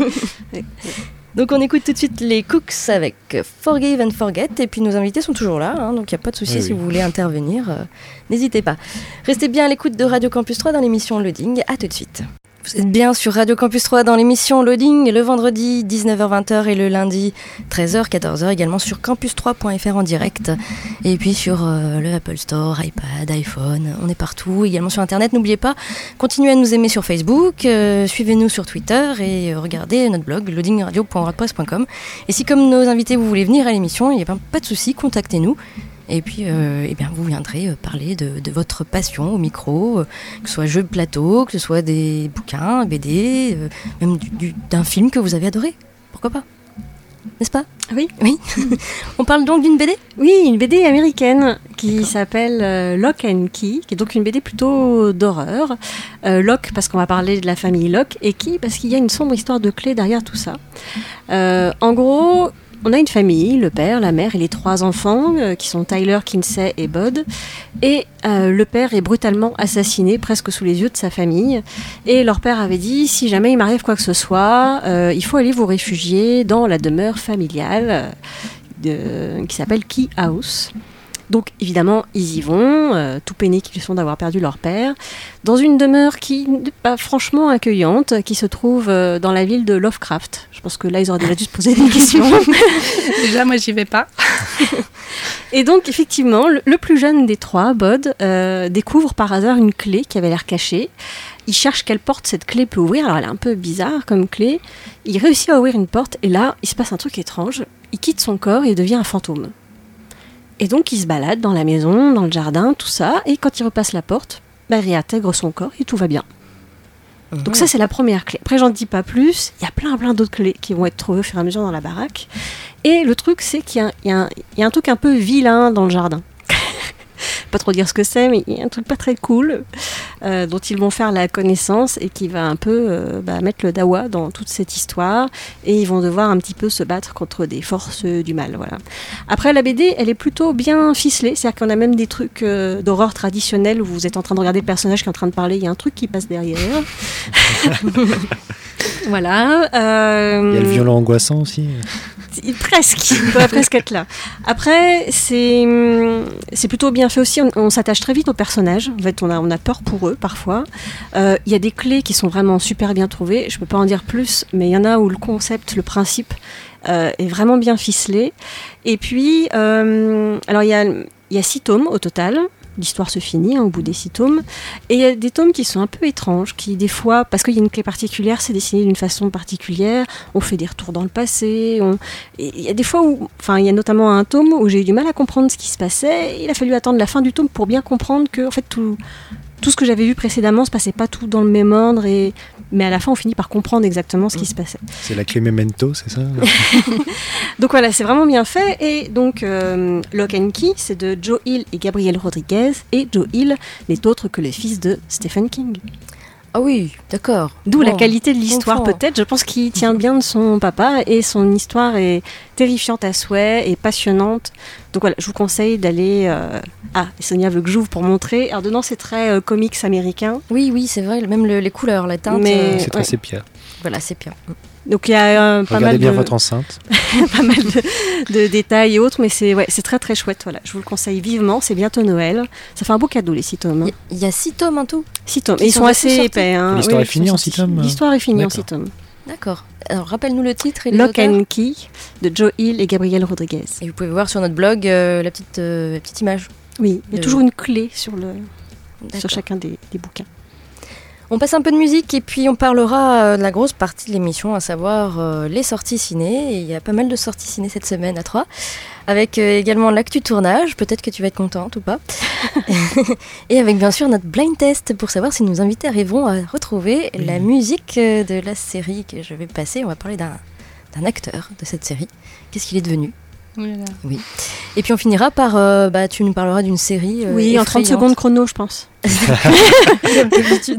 S6: Donc on écoute tout de suite les Cooks avec Forgive and Forget, et puis nos invités sont toujours là, hein, donc il n'y a pas de souci, oui, si oui. vous voulez intervenir, euh, n'hésitez pas. Restez bien à l'écoute de Radio Campus trois dans l'émission Loading, à tout de suite. Vous êtes bien sur Radio Campus trois dans l'émission Loading, le vendredi dix-neuf heures vingt et le lundi treize heures quatorze heures, également sur campus trois point f r en direct, et puis sur euh, le Apple Store, iPad, iPhone, on est partout, également sur Internet. N'oubliez pas, continuez à nous aimer sur Facebook, euh, suivez-nous sur Twitter et euh, regardez notre blog loading radio point wordpress point com. Et si comme nos invités vous voulez venir à l'émission, il n'y a pas, pas de souci, contactez-nous. Et puis, euh, eh bien, vous viendrez euh, parler de, de votre passion au micro, euh, que ce soit jeux de plateau, que ce soit des bouquins, B D, euh, même du, du, d'un film que vous avez adoré. Pourquoi pas ? N'est-ce pas ?
S8: Oui.
S6: Oui. On parle donc d'une B D ?
S8: Oui, une B D américaine qui D'accord. s'appelle euh, Lock and Key, qui est donc une B D plutôt d'horreur. Euh, Lock parce qu'on va parler de la famille Lock, et Key parce qu'il y a une sombre histoire de clé derrière tout ça. Euh, en gros... On a une famille, le père, la mère et les trois enfants, euh, qui sont Tyler, Kinsey et Bud. Et euh, le père est brutalement assassiné, presque sous les yeux de sa famille. Et leur père avait dit, si jamais il m'arrive quoi que ce soit, euh, il faut aller vous réfugier dans la demeure familiale euh, de, qui s'appelle Key House. Donc évidemment, ils y vont, euh, tout peinés qu'ils sont d'avoir perdu leur père, dans une demeure qui n'est pas franchement accueillante, qui se trouve euh, dans la ville de Lovecraft. Je pense que là, ils auraient déjà dû se poser des questions.
S10: Déjà, moi, j'y vais pas.
S8: Et donc, effectivement, le, le plus jeune des trois, Bud, euh, découvre par hasard une clé qui avait l'air cachée. Il cherche quelle porte cette clé peut ouvrir. Alors, elle est un peu bizarre comme clé. Il réussit à ouvrir une porte, et là, il se passe un truc étrange. Il quitte son corps et devient un fantôme. Et donc, il se balade dans la maison, dans le jardin, tout ça. Et quand il repasse la porte, bah, il réintègre son corps et tout va bien. Mmh. Donc ça, c'est la première clé. Après, j'en dis pas plus. Il y a plein, plein d'autres clés qui vont être trouvées au fur et à mesure dans la baraque. Et le truc, c'est qu'il y a, il y a, un, il y a un truc un peu vilain dans le jardin. Pas trop dire ce que c'est, mais il y a un truc pas très cool euh, dont ils vont faire la connaissance et qui va un peu euh, bah, mettre le dawa dans toute cette histoire, et ils vont devoir un petit peu se battre contre des forces euh, du mal. Voilà. Après, la B D, elle est plutôt bien ficelée, c'est-à-dire qu'on a même des trucs euh, d'horreur traditionnels où vous êtes en train de regarder le personnage qui est en train de parler, il y a un truc qui passe derrière. Voilà. Euh...
S9: Il y a le violon angoissant aussi.
S8: Presque, il pourrait presque être là. Après, c'est, c'est plutôt bien fait aussi, on, on s'attache très vite aux personnages, en fait on a, on a peur pour eux parfois. Euh, il y a des clés qui sont vraiment super bien trouvées, je ne peux pas en dire plus, mais il y en a où le concept, le principe euh, est vraiment bien ficelé. Et puis, euh, alors il y a, il y a six tomes au total. L'histoire se finit hein, au bout des six tomes. Et il y a des tomes qui sont un peu étranges, qui des fois, parce qu'il y a une clé particulière, c'est dessiné d'une façon particulière, on fait des retours dans le passé. On... Et il y a des fois où, enfin, il y a notamment un tome où j'ai eu du mal à comprendre ce qui se passait. Il a fallu attendre la fin du tome pour bien comprendre que, en fait, tout, tout ce que j'avais vu précédemment se passait pas tout dans le même ordre. Et... Mais à la fin, on finit par comprendre exactement ce qui se passait.
S9: C'est la clé Memento, c'est ça?
S8: Donc voilà, c'est vraiment bien fait. Et donc, euh, Lock and Key, c'est de Joe Hill et Gabriel Rodriguez. Et Joe Hill n'est autre que le fils de Stephen King.
S6: Ah oui, d'accord.
S8: D'où
S6: bon,
S8: la qualité de l'histoire peut-être. Je pense qu'il tient bien de son papa et son histoire est terrifiante à souhait et passionnante. Donc voilà, je vous conseille d'aller... Euh... Ah, Sonia veut que j'ouvre pour montrer. Alors dedans, c'est très euh, comics américain.
S6: Oui, oui, c'est vrai, même le, les couleurs, la teinte.
S8: Mais...
S9: C'est très
S8: ouais.
S9: sépia.
S6: Voilà, sépia.
S8: Donc il y a euh, pas mal
S9: bien
S8: de...
S9: votre enceinte.
S8: pas mal de, de détails et autres, mais c'est, ouais, c'est très très chouette. Voilà. Je vous le conseille vivement, c'est bientôt Noël. Ça fait un beau cadeau les six tomes.
S6: Il hein. y, y a six tomes en tout.
S8: Six tomes, et ils sont, sont assez épais. Hein.
S9: L'histoire
S8: oui,
S9: est finie en six tomes.
S8: L'histoire est finie
S9: D'accord.
S8: en six tomes.
S6: D'accord. Alors rappelle-nous le titre et les
S8: Lock
S6: auteurs.
S8: and Key de Joe Hill et Gabriel Rodriguez.
S6: Et vous pouvez voir sur notre blog euh, la, petite, euh, la petite image.
S8: Oui, il y a
S6: de...
S8: toujours une clé sur, le, sur chacun des, des bouquins.
S6: On passe un peu de musique et puis on parlera de la grosse partie de l'émission, à savoir euh, les sorties ciné. Et il y a pas mal de sorties ciné cette semaine à trois, avec euh, également l'actu tournage, peut-être que tu vas être contente ou pas. Et avec bien sûr notre blind test pour savoir si nos invités arriveront à retrouver oui. la musique de la série que je vais passer. On va parler d'un, d'un acteur de cette série. Qu'est-ce qu'il est devenu ? Oui. oui. Et puis on finira par, euh, bah, tu nous parleras d'une série. Euh,
S8: oui, effrayante. En trente secondes chrono, je pense.
S6: Comme d'habitude.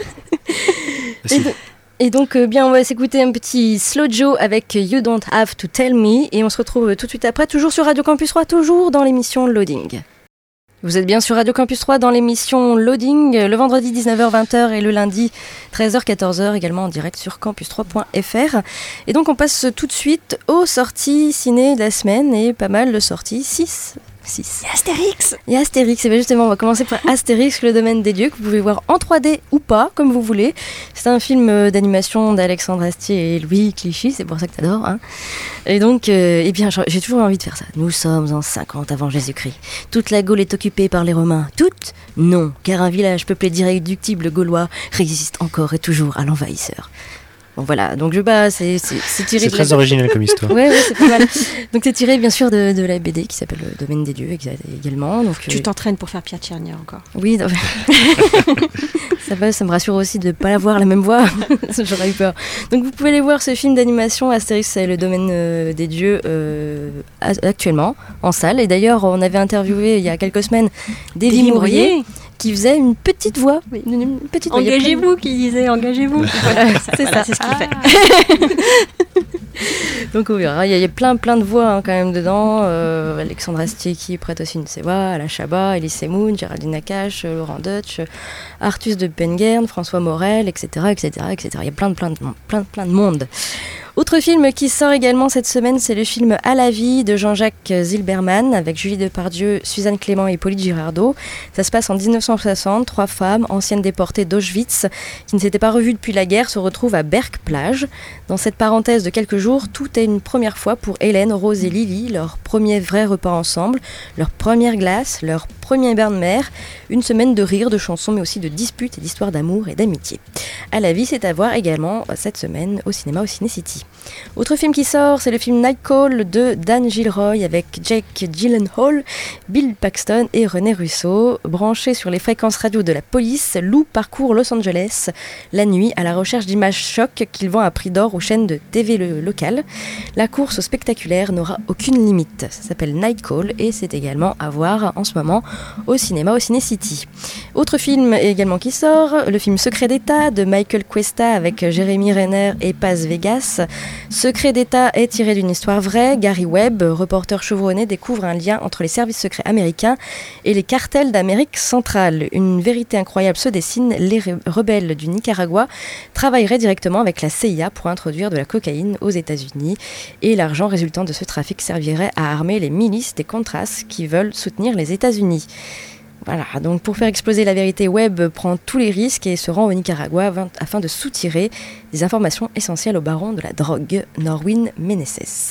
S6: et, do- et donc, euh, bien, on va s'écouter un petit Slow Joe avec You Don't Have to Tell Me. Et on se retrouve tout de suite après, toujours sur Radio Campus trois, toujours dans l'émission Loading. Vous êtes bien sur Radio Campus trois dans l'émission Loading, le vendredi dix-neuf heures vingt et le lundi treize heures quatorze heures, également en direct sur campus trois point f r. Et donc on passe tout de suite aux sorties ciné de la semaine, et pas mal de sorties, six. six.
S8: Et Astérix.
S6: Et Astérix, et bien justement on va commencer par Astérix, le domaine des dieux, que vous pouvez voir en trois D ou pas, comme vous voulez. C'est un film d'animation d'Alexandre Astier et Louis Clichy, c'est pour ça que t'adores, hein. Et donc, euh, eh bien, j'ai toujours envie de faire ça. Nous sommes en cinquante avant Jésus-Christ. Toute la Gaule est occupée par les Romains. Toute ? Non, car un village peuplé d'irréductibles Gaulois résiste encore et toujours à l'envahisseur. Bon voilà, donc je bah, c'est, c'est, c'est tiré
S9: c'est
S6: de
S9: très
S6: la...
S9: original comme histoire.
S6: Ouais, ouais, c'est pas mal. Donc c'est tiré bien sûr de, de la B D qui s'appelle Le Domaine des Dieux également. Donc,
S8: tu
S6: euh...
S8: t'entraînes pour faire Pierre Tchernia encore.
S6: Oui, non, ça va, ça me rassure aussi de ne pas avoir la même voix. J'aurais eu peur. Donc vous pouvez aller voir ce film d'animation Astérix et le Domaine euh, des Dieux euh, actuellement en salle. Et d'ailleurs, on avait interviewé il y a quelques semaines Davy Mourier, qui faisait une petite voix.
S8: Oui.
S6: Une, une petite
S8: engagez-vous, qui disait engagez-vous.
S6: Voilà, c'est ça.
S8: C'est ce qu'il
S6: ah.
S8: fait.
S6: Donc on verra. Il y, a, il y a plein, plein de voix hein, quand même dedans. Euh, Alexandre Astier qui prête aussi une de ses voix, Alain Chabat, Elie Semoun, Géraldine Nakache, Laurent Deutsch, Artus de Pengern, François Morel, et cetera, et cetera, et cetera. Il y a plein de, plein de, plein, plein de monde. Autre film qui sort également cette semaine, c'est le film À la vie de Jean-Jacques Zilberman avec Julie Depardieu, Suzanne Clément et Pauline Girardot. Ça se passe en dix-neuf cent soixante. Trois femmes, anciennes déportées d'Auschwitz, qui ne s'étaient pas revues depuis la guerre, se retrouvent à Berck-Plage. Dans cette parenthèse de quelques jours, tout est une première fois pour Hélène, Rose et Lily, leur premier vrai repas ensemble, leur première glace, leur premier bain de mer, une semaine de rires, de chansons, mais aussi de disputes et d'histoires d'amour et d'amitié. À la vie, c'est à voir également cette semaine au cinéma, au Ciné City. Autre film qui sort, c'est le film Night Call de Dan Gilroy avec Jake Gyllenhaal, Bill Paxton et René Russo. Branché sur les fréquences radio de la police, Lou parcourt Los Angeles la nuit à la recherche d'images chocs qu'il vend à prix d'or aux chaînes de T V le- locales. La course au spectaculaire n'aura aucune limite. Ça s'appelle Night Call et c'est également à voir en ce moment au cinéma, au Ciné City. Autre film également qui sort, le film Secret d'État de Michael Cuesta avec Jérémy Renner et Paz Vegas. Secret d'État est tiré d'une histoire vraie. Gary Webb, reporter chevronné, découvre un lien entre les services secrets américains et les cartels d'Amérique centrale. Une vérité incroyable se dessine. Les re- rebelles du Nicaragua travailleraient directement avec la C I A pour introduire de la cocaïne aux États-Unis. Et l'argent résultant de ce trafic servirait à armer les milices des Contras qui veulent soutenir les États-Unis. Voilà, donc pour faire exploser la vérité, Webb prend tous les risques et se rend au Nicaragua afin de soutirer des informations essentielles au baron de la drogue, Norwin Meneses.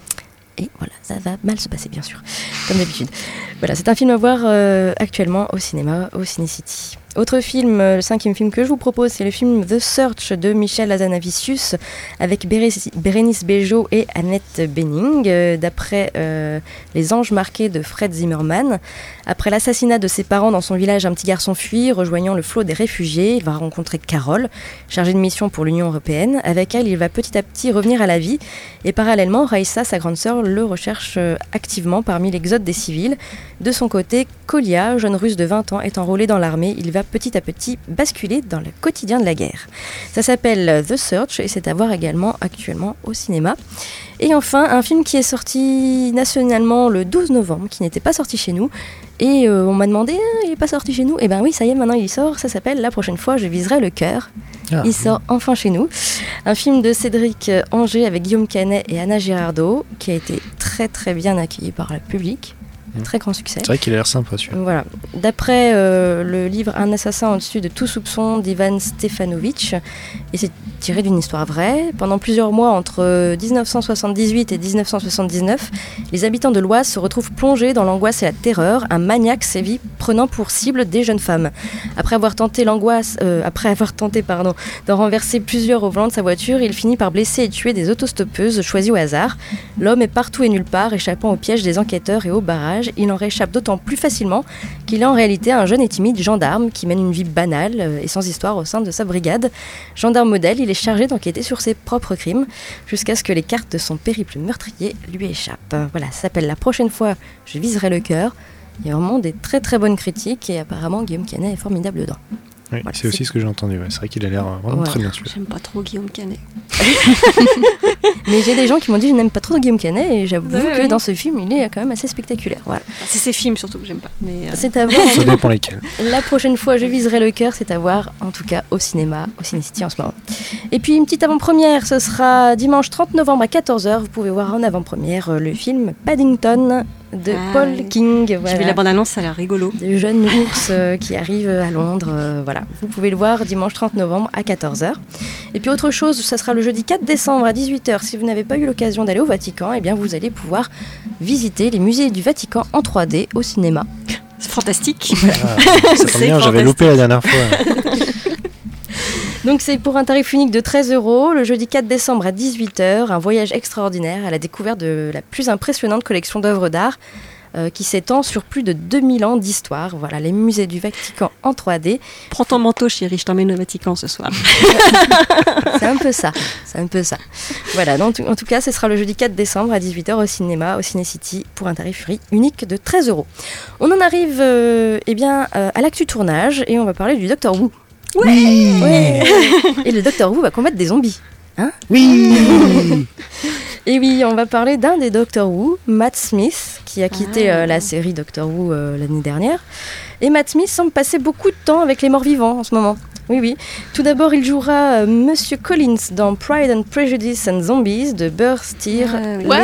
S6: Et voilà, ça va mal se passer bien sûr, comme d'habitude. Voilà, c'est un film à voir euh, actuellement au cinéma, au Ciné City. Autre film, le cinquième film que je vous propose, c'est le film The Search de Michel Hazanavicius avec Bérénice Bejo et Annette Bening, euh, d'après euh, Les Anges marqués de Fred Zimmerman. Après l'assassinat de ses parents dans son village, un petit garçon fuit, rejoignant le flot des réfugiés. Il va rencontrer Carole, chargée de mission pour l'Union européenne. Avec elle, il va petit à petit revenir à la vie. Et parallèlement, Raïssa, sa grande sœur, le recherche activement parmi l'exode des civils. De son côté, Kolia, jeune russe de vingt ans, est enrôlé dans l'armée. Il va petit à petit basculer dans le quotidien de la guerre. Ça s'appelle The Search et c'est à voir également actuellement au cinéma. Et enfin, un film qui est sorti nationalement le douze novembre, qui n'était pas sorti chez nous. Et euh, on m'a demandé, ah, il n'est pas sorti chez nous. Et ben oui, ça y est, maintenant il sort. Ça s'appelle La prochaine fois, je viserai le cœur. Ah. Il sort enfin chez nous. Un film de Cédric Anger avec Guillaume Canet et Anna Girardot, qui a été très très bien accueilli par le public. Mmh. Très grand succès.
S9: C'est vrai qu'il a l'air sympa, celui-là.
S6: Voilà. D'après euh, le livre Un assassin au-dessus de tout soupçon d'Ivan Stefanovic, et c'est tiré d'une histoire vraie, pendant plusieurs mois entre dix-neuf cent soixante-dix-huit et dix-neuf cent soixante-dix-neuf, les habitants de l'Oise se retrouvent plongés dans l'angoisse et la terreur. Un maniaque sévit, prenant pour cible des jeunes femmes. Après avoir tenté l'angoisse, euh, après avoir tenté, pardon, d'en renverser plusieurs au volant de sa voiture, il finit par blesser et tuer des autostoppeuses choisies au hasard. L'homme est partout et nulle part, échappant au piège des enquêteurs et au barrage. Il en réchappe d'autant plus facilement qu'il est en réalité un jeune et timide gendarme qui mène une vie banale euh, et sans histoire au sein de sa brigade. Gendarme modèle, il est chargé d'enquêter sur ses propres crimes jusqu'à ce que les cartes de son périple meurtrier lui échappent. Voilà, ça s'appelle La prochaine fois, je viserai le cœur. Il y a vraiment des très très bonnes critiques et apparemment Guillaume Canet est formidable dedans.
S9: Oui, voilà, c'est, c'est aussi ce que j'ai entendu. Ouais. C'est vrai qu'il a l'air vraiment ouais. très bien celui-là.
S8: J'aime pas trop Guillaume Canet.
S6: Mais j'ai des gens qui m'ont dit je n'aime pas trop Guillaume Canet et j'avoue ouais, que
S8: oui.
S6: dans ce film il est quand même assez spectaculaire. Voilà.
S8: C'est ses films surtout que j'aime pas. Mais euh...
S6: c'est à voir.
S9: Ça dépend lesquels.
S6: La prochaine fois je viserai le cœur, c'est à voir en tout cas au cinéma, au Ciné-City en ce moment. Et puis une petite avant-première, ce sera dimanche trente novembre à quatorze heures. Vous pouvez voir en avant-première le film Paddington de ah, Paul oui. King. Voilà.
S8: J'ai vu la bande-annonce, ça a l'air rigolo.
S6: De jeunes ours euh, qui arrivent à Londres. Euh, voilà. Vous pouvez le voir dimanche trente novembre à quatorze heures. Et puis autre chose, ça sera le jeudi quatre décembre à dix-huit heures. Si vous n'avez pas eu l'occasion d'aller au Vatican, eh bien vous allez pouvoir visiter les musées du Vatican en trois D au cinéma.
S8: C'est fantastique.
S9: Ah, ça tombe bien, j'avais loupé la dernière fois.
S6: Donc c'est pour un tarif unique de treize euros, le jeudi quatre décembre à dix-huit heures, un voyage extraordinaire à la découverte de la plus impressionnante collection d'œuvres d'art euh, qui s'étend sur plus de deux mille ans d'histoire. Voilà, les musées du Vatican en trois D.
S8: Prends ton manteau chérie, je t'emmène au Vatican ce soir.
S6: C'est un peu ça, c'est un peu ça. Voilà, donc, en tout cas ce sera le jeudi quatre décembre à dix-huit heures au cinéma, au Ciné-City, pour un tarif unique de treize euros. On en arrive euh, eh bien, euh, à l'actu tournage et on va parler du Docteur Who.
S8: Ouais,
S6: ouais. Et le Docteur Who va combattre des zombies. Hein
S9: oui.
S6: Et oui, on va parler d'un des Doctor Who, Matt Smith, qui a quitté ah. euh, la série Doctor Who euh, l'année dernière. Et Matt Smith semble passer beaucoup de temps avec les morts-vivants en ce moment. Oui, oui. Tout d'abord, il jouera euh, Monsieur Collins dans Pride and Prejudice and Zombies de Burr Steer.
S8: Euh, What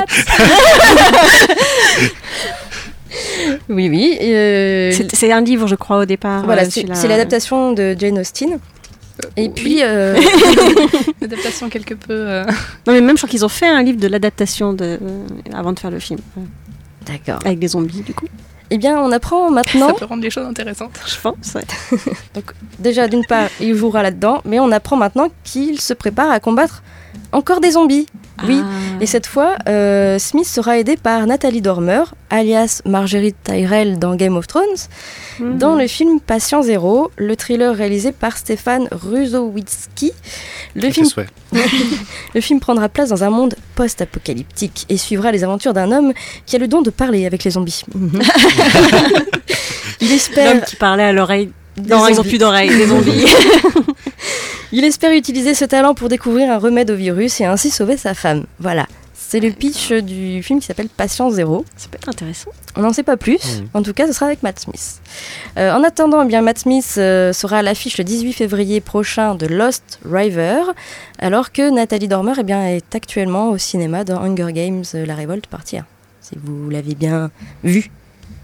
S6: Oui, oui. Euh...
S8: C'est, c'est un livre, je crois, au départ.
S6: Voilà,
S8: euh,
S6: c'est, c'est l'adaptation de Jane Austen. Euh, Et
S10: oui.
S6: puis... Euh...
S10: L'adaptation quelque peu... Euh...
S8: Non, mais même, je crois qu'ils ont fait un livre de l'adaptation de, euh, avant de faire le film.
S6: D'accord.
S8: Avec des zombies, du coup.
S6: Eh bien, on apprend maintenant...
S10: Ça peut rendre les choses intéressantes.
S8: Je pense, ouais.
S6: Donc, déjà, d'une part, il jouera là-dedans, mais on apprend maintenant qu'il se prépare à combattre encore des zombies. Oui, ah. Et cette fois, euh, Smith sera aidé par Nathalie Dormer, alias Marguerite Tyrell dans Game of Thrones, mm-hmm. dans le film Patient Zéro, le thriller réalisé par Stéphane Ruzowitzki. Le film... le film prendra place dans un monde post-apocalyptique et suivra les aventures d'un homme qui a le don de parler avec les zombies. Il espère...
S8: L'homme qui parlait à l'oreille. Non, ils n'ont plus d'oreilles, les zombies.
S6: Il espère utiliser ce talent pour découvrir un remède au virus et ainsi sauver sa femme. Voilà, c'est le pitch du film qui s'appelle Patient Zéro.
S8: Ça peut être intéressant.
S6: On n'en sait pas plus, mmh. En tout cas ce sera avec Matt Smith. Euh, en attendant, eh bien, Matt Smith euh, sera à l'affiche le dix-huit février prochain de Lost River, alors que Nathalie Dormer eh bien, est actuellement au cinéma dans Hunger Games, euh, La Révolte partie un. Si vous l'avez bien vu. Non ?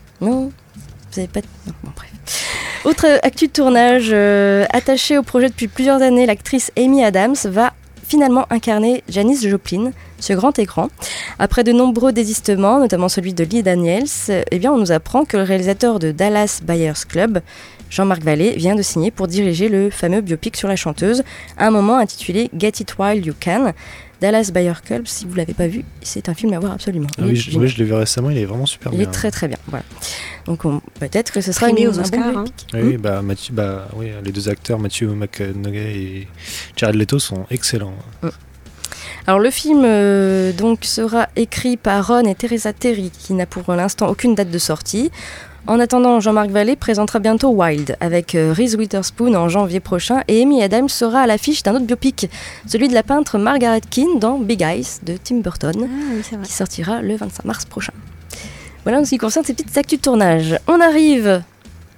S6: Vous n'avez pas... Non, bon, bref. Autre actu de tournage, euh, attachée au projet depuis plusieurs années, l'actrice Amy Adams va finalement incarner Janis Joplin sur grand écran. Après de nombreux désistements, notamment celui de Lee Daniels, eh bien on nous apprend que le réalisateur de Dallas Buyers Club, Jean-Marc Vallée, vient de signer pour diriger le fameux biopic sur la chanteuse, à un moment intitulé Get It While You Can. Dallas Buyers Club, si vous ne l'avez pas vu, c'est un film à voir absolument.
S9: Ah oui, je, oui, je l'ai vu récemment, il est vraiment super
S6: il
S9: bien.
S6: Il est très très bien, voilà. Donc on, peut-être que ce sera
S8: une,
S6: aux
S8: un
S6: Oscars,
S8: bon
S6: hein.
S9: Oui,
S6: mmh.
S9: oui, bah, Mathieu, bah, oui, les deux acteurs, Matthew McConaughey et Jared Leto, sont excellents.
S6: Mmh. Alors le film euh, donc, sera écrit par Ron et Teresa Terry, qui n'a pour l'instant aucune date de sortie. En attendant, Jean-Marc Vallée présentera bientôt Wild avec euh, Reese Witherspoon en janvier prochain et Amy Adams sera à l'affiche d'un autre biopic, celui de la peintre Margaret Keane dans Big Eyes de Tim Burton,
S8: ah, oui, c'est vrai.
S6: Qui sortira le vingt-cinq mars prochain. Voilà en ce qui concerne ces petites actus de tournage. On arrive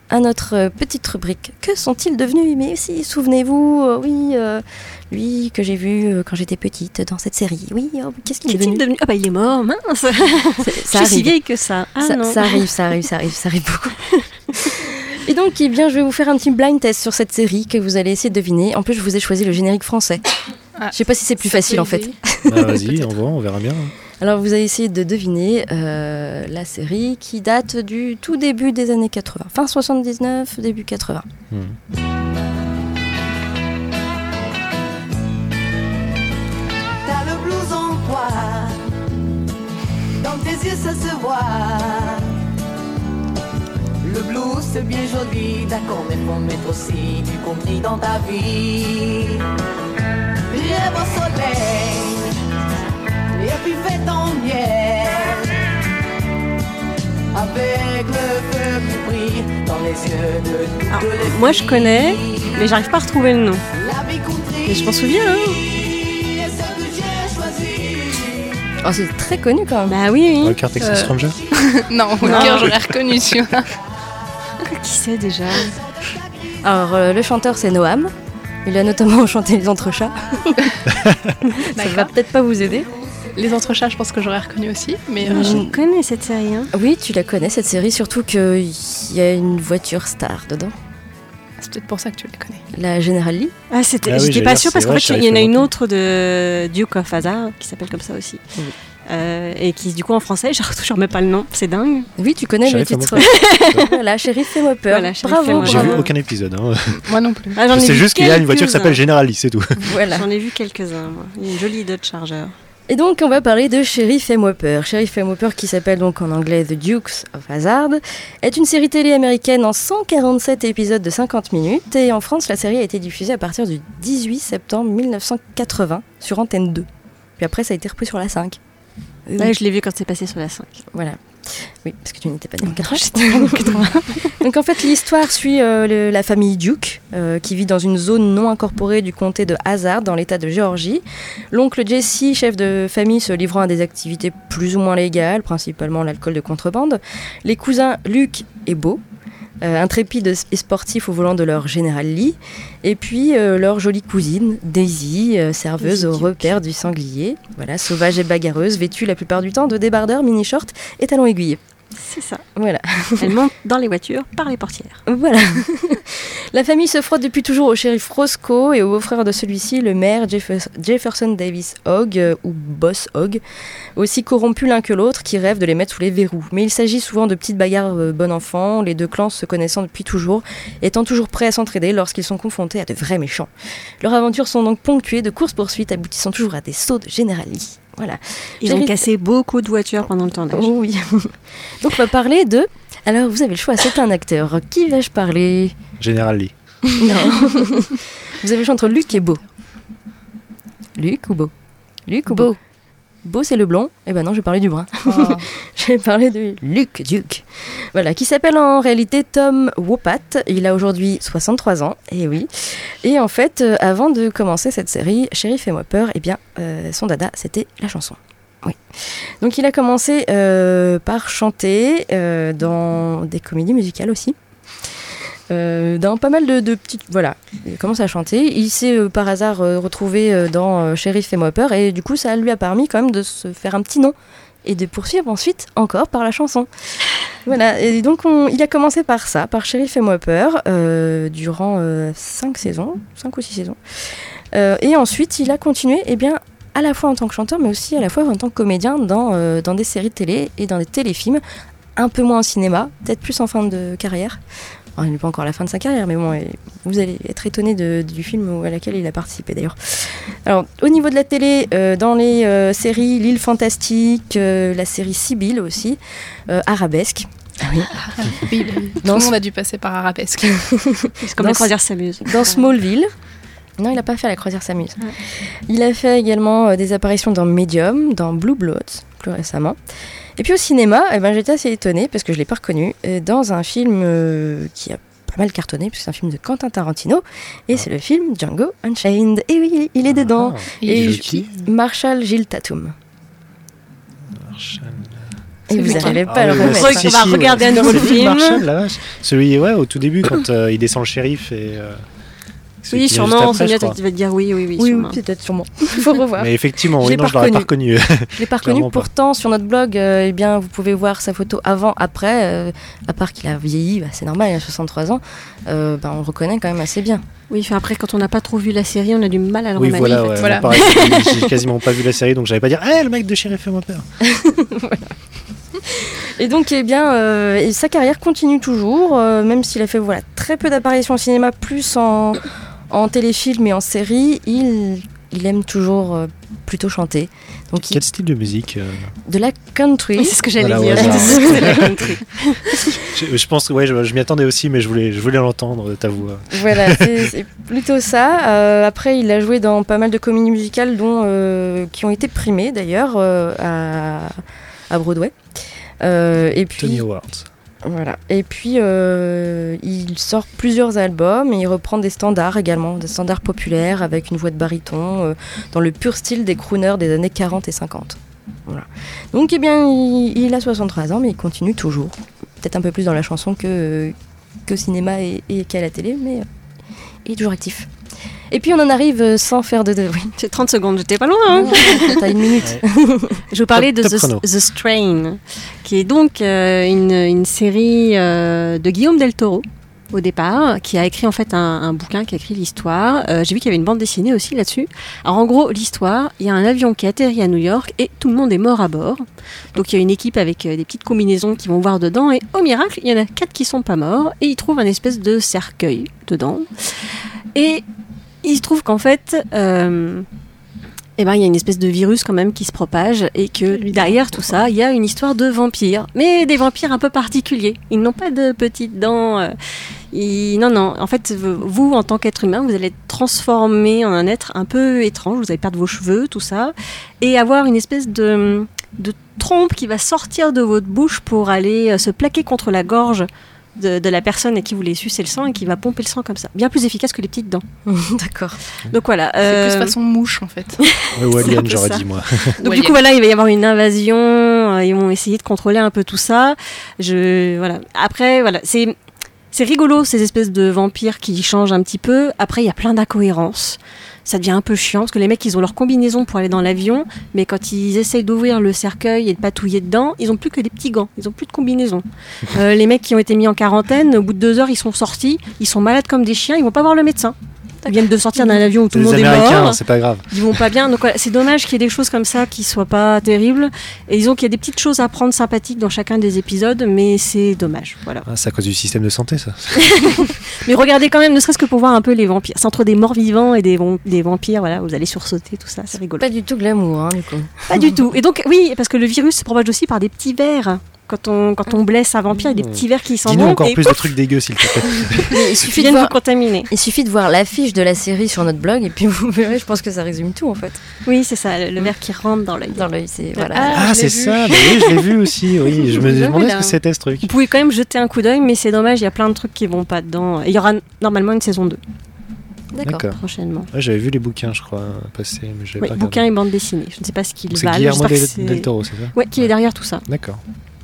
S6: à notre euh, petite rubrique. Que sont-ils devenus? Mais aussi, souvenez-vous, euh, oui, euh, lui que j'ai vu euh, quand j'étais petite dans cette série. Oui, oh, qu'est-ce qu'il est devenu?
S8: devenu Ah bah il est mort, mince.
S6: Ça
S8: Je suis si vieille que ça. Ah,
S6: ça,
S8: non.
S6: ça arrive, ça arrive, ça arrive, ça arrive beaucoup. Et donc, eh bien, je vais vous faire un petit blind test sur cette série que vous allez essayer de deviner. En plus, je vous ai choisi le générique français. Ah, je sais pas si c'est plus facile en fait.
S9: Ah, vas-y, on voit, on verra bien.
S6: Alors, vous allez essayer de deviner euh, la série qui date du tout début des années quatre-vingts. Fin soixante-dix-neuf, début quatre-vingts. Hmm.
S11: T'as le blues en toi, dans tes yeux ça se voit. Le blues c'est bien joli, d'accord, mais faut mettre aussi du compris dans ta vie. Rêve au soleil, et puis fais ton miel, avec le feu qui brille dans les yeux de toutes
S8: Alors,
S11: les
S8: moi je connais, mais j'arrive pas à retrouver le nom. Mais je m'en souviens, hein.
S6: Oh, c'est très connu quand même.
S8: Bah oui, oui.
S9: Walker Texas euh... Ranger.
S10: Non, Walker, j'aurais reconnu celui-là.
S8: Qui c'est déjà?
S6: Alors, euh, le chanteur, c'est Noam. Il a notamment chanté Les Entrechats. Ça va peut-être pas vous aider.
S10: Les Entrechats, je pense que j'aurais reconnu aussi. Mais
S8: euh... Je connais cette série. Hein.
S6: Oui, tu la connais, cette série, surtout qu'il y a une voiture star dedans.
S10: C'est peut-être pour ça que tu la connais.
S6: La General Lee.
S8: Ah, c'était, ah oui, j'étais pas sûre parce qu'en fait, il y en a une autre de Duke of Hazzard qui s'appelle comme ça aussi. Oui. Euh, et qui, du coup, en français, je ne remets pas le nom, c'est dingue.
S6: Oui, tu connais
S9: Sheriff
S6: le titre. Voilà, Sheriff fais-moi peur. Voilà, bravo,
S9: J'ai
S6: bravo.
S9: vu aucun épisode. Hein.
S10: Moi non plus.
S8: Ah,
S9: c'est juste qu'il y a une voiture qui s'appelle General Lee, c'est tout.
S6: Voilà.
S8: J'en ai vu quelques-uns, moi. Une jolie Dodge Charger.
S6: Et donc, on va parler de Sheriff fais-moi peur. Sheriff fais-moi peur, qui s'appelle donc en anglais The Dukes of Hazzard, est une série télé américaine en cent quarante-sept épisodes de cinquante minutes. Et en France, la série a été diffusée à partir du dix-huit septembre mille neuf cent quatre-vingts sur Antenne deux. Puis après, ça a été repris sur la cinq.
S8: Euh, ouais, je l'ai vu quand c'est passé sur la cinq.
S6: Voilà. Oui, parce que tu n'étais pas née en quatre-vingts. Donc en fait, l'histoire suit euh, le, la famille Duke, euh, qui vit dans une zone non incorporée du comté de Hazzard, dans l'état de Géorgie. L'oncle Jesse, chef de famille, se livrant à des activités plus ou moins légales, principalement l'alcool de contrebande. Les cousins Luke et Beau, euh, intrépides et sportifs au volant de leur General Lee. Et puis euh, leur jolie cousine, Daisy, euh, serveuse Daisy au Duke. Repère du sanglier. Voilà, sauvage et bagarreuse, vêtue la plupart du temps de débardeurs, mini-shorts et talons aiguilles.
S8: C'est ça.
S6: Voilà.
S8: Elle monte dans les voitures par les portières.
S6: Voilà. La famille se frotte depuis toujours au shérif Roscoe et au beau-frère de celui-ci, le maire Jeff- Jefferson Davis Hogg, euh, ou Boss Hogg, aussi corrompus l'un que l'autre, qui rêvent de les mettre sous les verrous. Mais il s'agit souvent de petites bagarres euh, bon enfant, les deux clans se connaissant depuis toujours, étant toujours prêts à s'entraider lorsqu'ils sont confrontés à de vrais méchants. Leurs aventures sont donc ponctuées de courses-poursuites aboutissant toujours à des sauts de General Lee. Voilà.
S8: Ils J'avais... ont cassé beaucoup de voitures pendant le tournage.
S6: Oh oui. Donc on va parler de... Alors vous avez le choix, c'est un acteur. Qui vais-je parler?
S9: General Lee.
S6: Non. Vous avez le choix entre Luc et Beau. Luc ou Beau? Luc ou Beau? Beau, Beau c'est le blond. Eh ben non, je vais parler du brun. Oh. Je vais parler de Luke Duke. Voilà, qui s'appelle en réalité Tom Wopat. Il a aujourd'hui soixante-trois ans. Et oui. Et en fait, euh, avant de commencer cette série, Sheriff fais-moi peur, eh bien, euh, son dada, c'était la chanson. Oui. Donc il a commencé euh, par chanter euh, dans des comédies musicales aussi. Euh, dans pas mal de, de petites... Voilà, il commence à chanter. Il s'est euh, par hasard euh, retrouvé euh, dans euh, Sheriff fais-moi peur. Et du coup, ça lui a permis quand même de se faire un petit nom. Et de poursuivre ensuite encore par la chanson. Voilà, et donc on, il a commencé par ça, par Sheriff fais-moi peur, euh, durant euh, cinq saisons, cinq ou six saisons. Euh, et ensuite, il a continué, eh bien, à la fois en tant que chanteur, mais aussi à la fois en tant que comédien dans, euh, dans des séries de télé et dans des téléfilms, un peu moins en cinéma, peut-être plus en fin de carrière. Alors, il n'est pas encore à la fin de sa carrière, mais bon, vous allez être étonné de, du film à laquelle il a participé d'ailleurs. Alors, au niveau de la télé, euh, dans les euh, séries L'île fantastique, euh, la série Sibylle aussi, euh, Arabesque.
S10: Ah oui. Oui, oui. Tout le monde a dû passer par Arabesque.
S8: C'est comme la croisière s'amuse.
S6: Dans Smallville. Non, il n'a pas fait la croisière s'amuse. Ouais. Il a fait également euh, des apparitions dans Medium, dans Blue Bloods, plus récemment. Et puis au cinéma, eh ben, j'étais assez étonnée, parce que je ne l'ai pas reconnu, euh, dans un film euh, qui a pas mal cartonné, puisque c'est un film de Quentin Tarantino, et ah. c'est le film Django Unchained. Et oui, il est dedans.
S9: Ah.
S6: Et, et qui Marshall Gil Tatum.
S9: Marshall...
S6: Et vous n'arrivez pas à
S9: ah,
S6: le
S9: oui,
S6: remettre.
S9: Si,
S8: On va
S9: si,
S8: regarder
S9: ouais.
S8: un nouveau
S9: C'est
S8: film.
S9: Marshall, la vache. Celui, ouais, au tout début, quand euh, il descend le shérif et. Euh, celui
S8: Oui,
S9: qui vient
S8: sûrement,
S9: juste après, je
S8: Sonia,
S9: crois.
S8: tu vas te dire oui, oui, oui.
S6: Oui,
S8: sûrement.
S6: oui, peut-être sûrement. Il faut revoir.
S9: Mais effectivement,
S6: Je
S9: oui,
S6: l'ai
S9: non,
S6: pas
S9: je l'aurais pas reconnu.
S6: Je l'ai pas reconnu.
S9: Clairement pas.
S6: Pourtant, sur notre blog, euh, eh bien, vous pouvez voir sa photo avant, après. Euh, à part qu'il a vieilli, bah, c'est normal, il a soixante-trois ans. Euh, bah, on le reconnaît quand même assez bien.
S8: Oui, enfin, après, quand on n'a pas trop vu la série, on a du mal à le
S9: Oui,
S8: remanier.
S9: voilà,
S8: en fait.
S9: ouais,
S10: Voilà.
S9: moi, pareil, j'ai- j'ai quasiment pas vu la série, donc j'allais pas dire « Eh, le mec de shérif fait moi peur !»
S6: Et donc, eh bien, euh, et sa carrière continue toujours, euh, même s'il a fait voilà, très peu d'apparitions au cinéma, plus en, en téléfilm et en série, il, il aime toujours euh, plutôt chanter. Donc, il-
S9: Quel style de musique euh,
S6: de la country.
S8: Oui, c'est ce que j'allais
S9: Voilà,
S8: dire.
S9: au hasard.
S8: C'est la country.
S9: je, je pense que ouais, je, je m'y attendais aussi, mais je voulais, je voulais l'entendre de ta voix.
S6: Voilà, c'est c'est plutôt ça. Euh, après, il a joué dans pas mal de comédies musicales, dont euh, qui ont été primées d'ailleurs euh, à, à Broadway. Euh, et puis,
S9: Tony Awards.
S6: voilà. Et puis, euh, il sort plusieurs albums et il reprend des standards également, des standards populaires avec une voix de baryton, euh, dans le pur style des crooners des années quarante et cinquante. Voilà. Donc, eh bien, il, il a soixante-trois ans, mais il continue toujours. Peut-être un peu plus dans la chanson que, qu'au cinéma et, et qu'à la télé, mais euh, il est toujours actif. Et puis, on en arrive euh, sans faire de... de oui.
S8: C'est trente secondes, j'étais pas loin. Hein.
S6: T'as une minute.
S8: Je vous parlais de
S9: Top- top
S8: The,
S9: chrono.
S8: The Strain, qui est donc euh, une, une série euh, de Guillaume Del Toro, au départ, qui a écrit en fait un, un bouquin, qui a écrit l'histoire. Euh, j'ai vu qu'il y avait une bande dessinée aussi là-dessus. Alors en gros, l'histoire, il y a un avion qui atterrit à New York et tout le monde est mort à bord. Donc il y a une équipe avec euh, des petites combinaisons qui vont voir dedans et au miracle, il y en a quatre qui sont pas morts et ils trouvent un espèce de cercueil dedans. Et il se trouve qu'en fait... Euh, eh ben, il y a une espèce de virus quand même qui se propage et que derrière tout ça, il y a une histoire de vampires. Mais des vampires un peu particuliers. Ils n'ont pas de petites dents. Euh, ils... Non, non. En fait, vous, en tant qu'être humain, vous allez être transformé en un être un peu étrange. Vous allez perdre vos cheveux, tout ça. Et avoir une espèce de, de trompe qui va sortir de votre bouche pour aller euh, se plaquer contre la gorge de, de la personne à qui vous voulez sucer le sang et qui va pomper le sang comme ça. Bien plus efficace que les petites dents.
S6: D'accord.
S8: Donc voilà.
S10: C'est
S8: euh,
S10: plus façon mouche en fait.
S9: Ouais, ou
S8: C'est un
S9: Alien,
S8: peu
S9: j'aurais
S8: ça.
S9: dit moi.
S8: Donc
S10: Ouais,
S8: du coup voilà, il va y avoir une invasion, euh, ils vont essayer de contrôler un peu tout ça. Je voilà. Après voilà, c'est c'est rigolo ces espèces de vampires qui changent un petit peu. Après il y a plein d'incohérences. Ça devient un peu chiant parce que les mecs ils ont leur combinaison pour aller dans l'avion, mais quand ils essayent d'ouvrir le cercueil et de patouiller dedans, ils ont plus que des petits gants, ils ont plus de combinaison. Euh, les mecs qui ont été mis en quarantaine, au bout de deux heures ils sont sortis, ils sont malades comme des chiens, ils vont pas voir le médecin. Ils viennent de sortir d'un avion où tout
S9: C'est
S8: le
S9: des
S8: monde est
S9: Américains,
S8: mort.
S9: c'est pas grave.
S8: Ils vont pas bien, donc voilà, c'est dommage qu'il y ait des choses comme ça qui soient pas terribles. Et disons qu'il y a des petites choses à prendre sympathiques dans chacun des épisodes, mais c'est dommage. Voilà.
S9: Ah, c'est à cause du système de santé, ça.
S8: Mais regardez quand même, ne serait-ce que pour voir un peu les vampires. C'est entre des morts vivants et des, vom- des vampires, voilà, vous allez sursauter, tout ça, c'est rigolo.
S6: Pas du tout glamour, hein, du coup.
S8: Pas du tout. Et donc, oui, parce que le virus se propage aussi par des petits vers. Quand on, quand on blesse un vampire, il y a des petits vers qui s'en
S9: Dis-nous
S8: vont.
S9: encore
S8: et
S9: plus de
S8: pouf,
S9: trucs dégueux, s'il te plaît.
S6: Mais il
S8: ils
S6: suffit de
S8: viennent
S6: voir...
S8: vous contaminer.
S6: Il suffit de voir l'affiche de la série sur notre blog et puis vous verrez, je pense que ça résume tout en fait.
S8: Oui, c'est ça, le, le ver qui rentre dans l'œil.
S6: Dans l'œil, c'est voilà.
S10: Ah,
S9: Ah,
S10: je l'ai
S9: c'est
S10: vu.
S9: ça. Bah oui, je l'ai vu aussi. Oui, je me
S8: Vous avez
S9: demandais ce
S8: là.
S9: que c'était ce truc.
S8: Vous pouvez quand même jeter un coup d'œil, mais c'est dommage, il y a plein de trucs qui vont pas dedans. Et il y aura normalement une saison deux
S6: D'accord.
S9: D'accord.
S8: prochainement.
S9: Ouais, j'avais vu les bouquins, je crois, passer, mais j'avais
S8: Oui,
S9: pas
S8: bouquin
S9: regardé.
S8: et bande dessinée. Je ne sais pas ce qu'ils
S9: C'est
S8: valent.
S9: Guillermo
S8: j'espère
S9: del,
S8: que c'est-
S9: del Toro, c'est ça
S8: Ouais, qui est derrière tout ça.
S9: D'accord.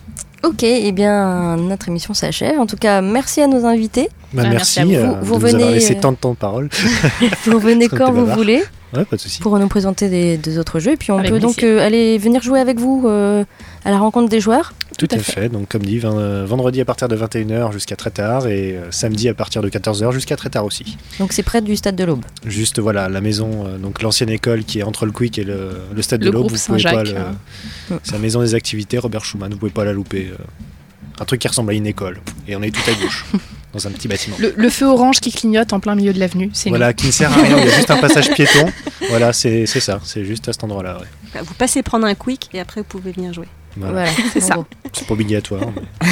S6: Ok, et bien notre émission s'achève. En tout cas, merci à nos invités.
S9: Bah,
S10: Ah,
S9: merci
S10: merci à vous.
S9: euh,
S6: Vous-
S9: de
S6: vous
S9: nous avoir
S6: venez,
S9: laissé
S6: euh,
S9: tant de temps de parole.
S6: Vous revenez
S9: Parce qu'on
S6: quand
S9: était
S6: vous
S9: bavard.
S6: voulez
S9: Ouais, pas de souci.
S6: pour nous présenter des, des autres jeux. Et puis on
S10: Avec
S6: peut donc
S10: plaisir.
S6: euh, aller venir jouer avec vous euh, à la rencontre des joueurs.
S9: Tout,
S10: Tout
S9: à
S10: à
S9: fait. Donc, comme dit, vin- euh, vendredi à partir de vingt et une heures jusqu'à très tard et euh, samedi à partir de quatorze heures jusqu'à très tard aussi.
S6: Donc c'est près du stade de l'Aube.
S9: Juste voilà, la maison, euh, donc l'ancienne école qui est entre le Quick et le, le stade
S10: Le
S9: de l'Aube.
S10: groupe
S9: Vous pouvez pas
S10: Saint-Jacques,
S9: le-
S10: hein.
S9: C'est la maison des activités, Robert Schumann, vous pouvez pas la louper. euh. Un truc qui ressemble à une école. Et on est tout à gauche, dans un petit bâtiment.
S10: Le, le feu orange qui clignote en plein milieu de l'avenue, c'est
S9: Voilà, qui ne sert à rien, il y a juste un passage piéton. Voilà, c'est c'est ça, c'est juste à cet endroit-là. Ouais.
S8: Bah, vous passez prendre un quick et après vous pouvez venir jouer.
S9: Voilà.
S6: Voilà,
S10: c'est
S6: en
S10: ça.
S6: gros.
S9: C'est pas obligatoire. mais-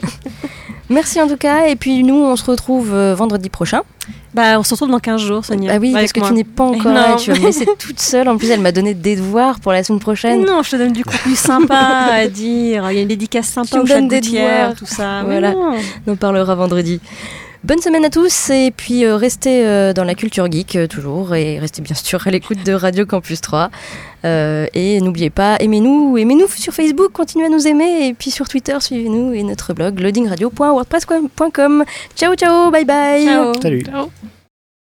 S6: Merci en tout cas. Et puis nous, on se retrouve euh, vendredi prochain.
S8: Bah, on se retrouve dans quinze jours, Sonia.
S6: Ah oui,
S8: Avec
S6: parce que
S8: moi.
S6: tu n'es pas encore
S8: Non.
S6: là. Tu vas me laisser toute seule. En plus, elle m'a donné des devoirs pour la semaine prochaine.
S8: Non, je te donne du contenu sympa à dire. Il y a une dédicace
S6: Tu
S8: sympa
S6: me
S8: au
S6: donnes
S8: chat
S6: des
S8: gouttière,
S6: devoirs.
S8: tout ça.
S6: Voilà.
S8: Mais non.
S6: On en parlera vendredi. Bonne semaine à tous et puis euh, restez euh, dans la culture geek euh, toujours et restez bien sûr à l'écoute de Radio Campus trois. Euh, et n'oubliez pas, aimez-nous, aimez-nous sur Facebook, continuez à nous aimer et puis sur Twitter, suivez-nous et notre blog loading radio point wordpress point com. Ciao ciao, bye bye.
S8: Ciao.
S9: Salut.
S10: Ciao.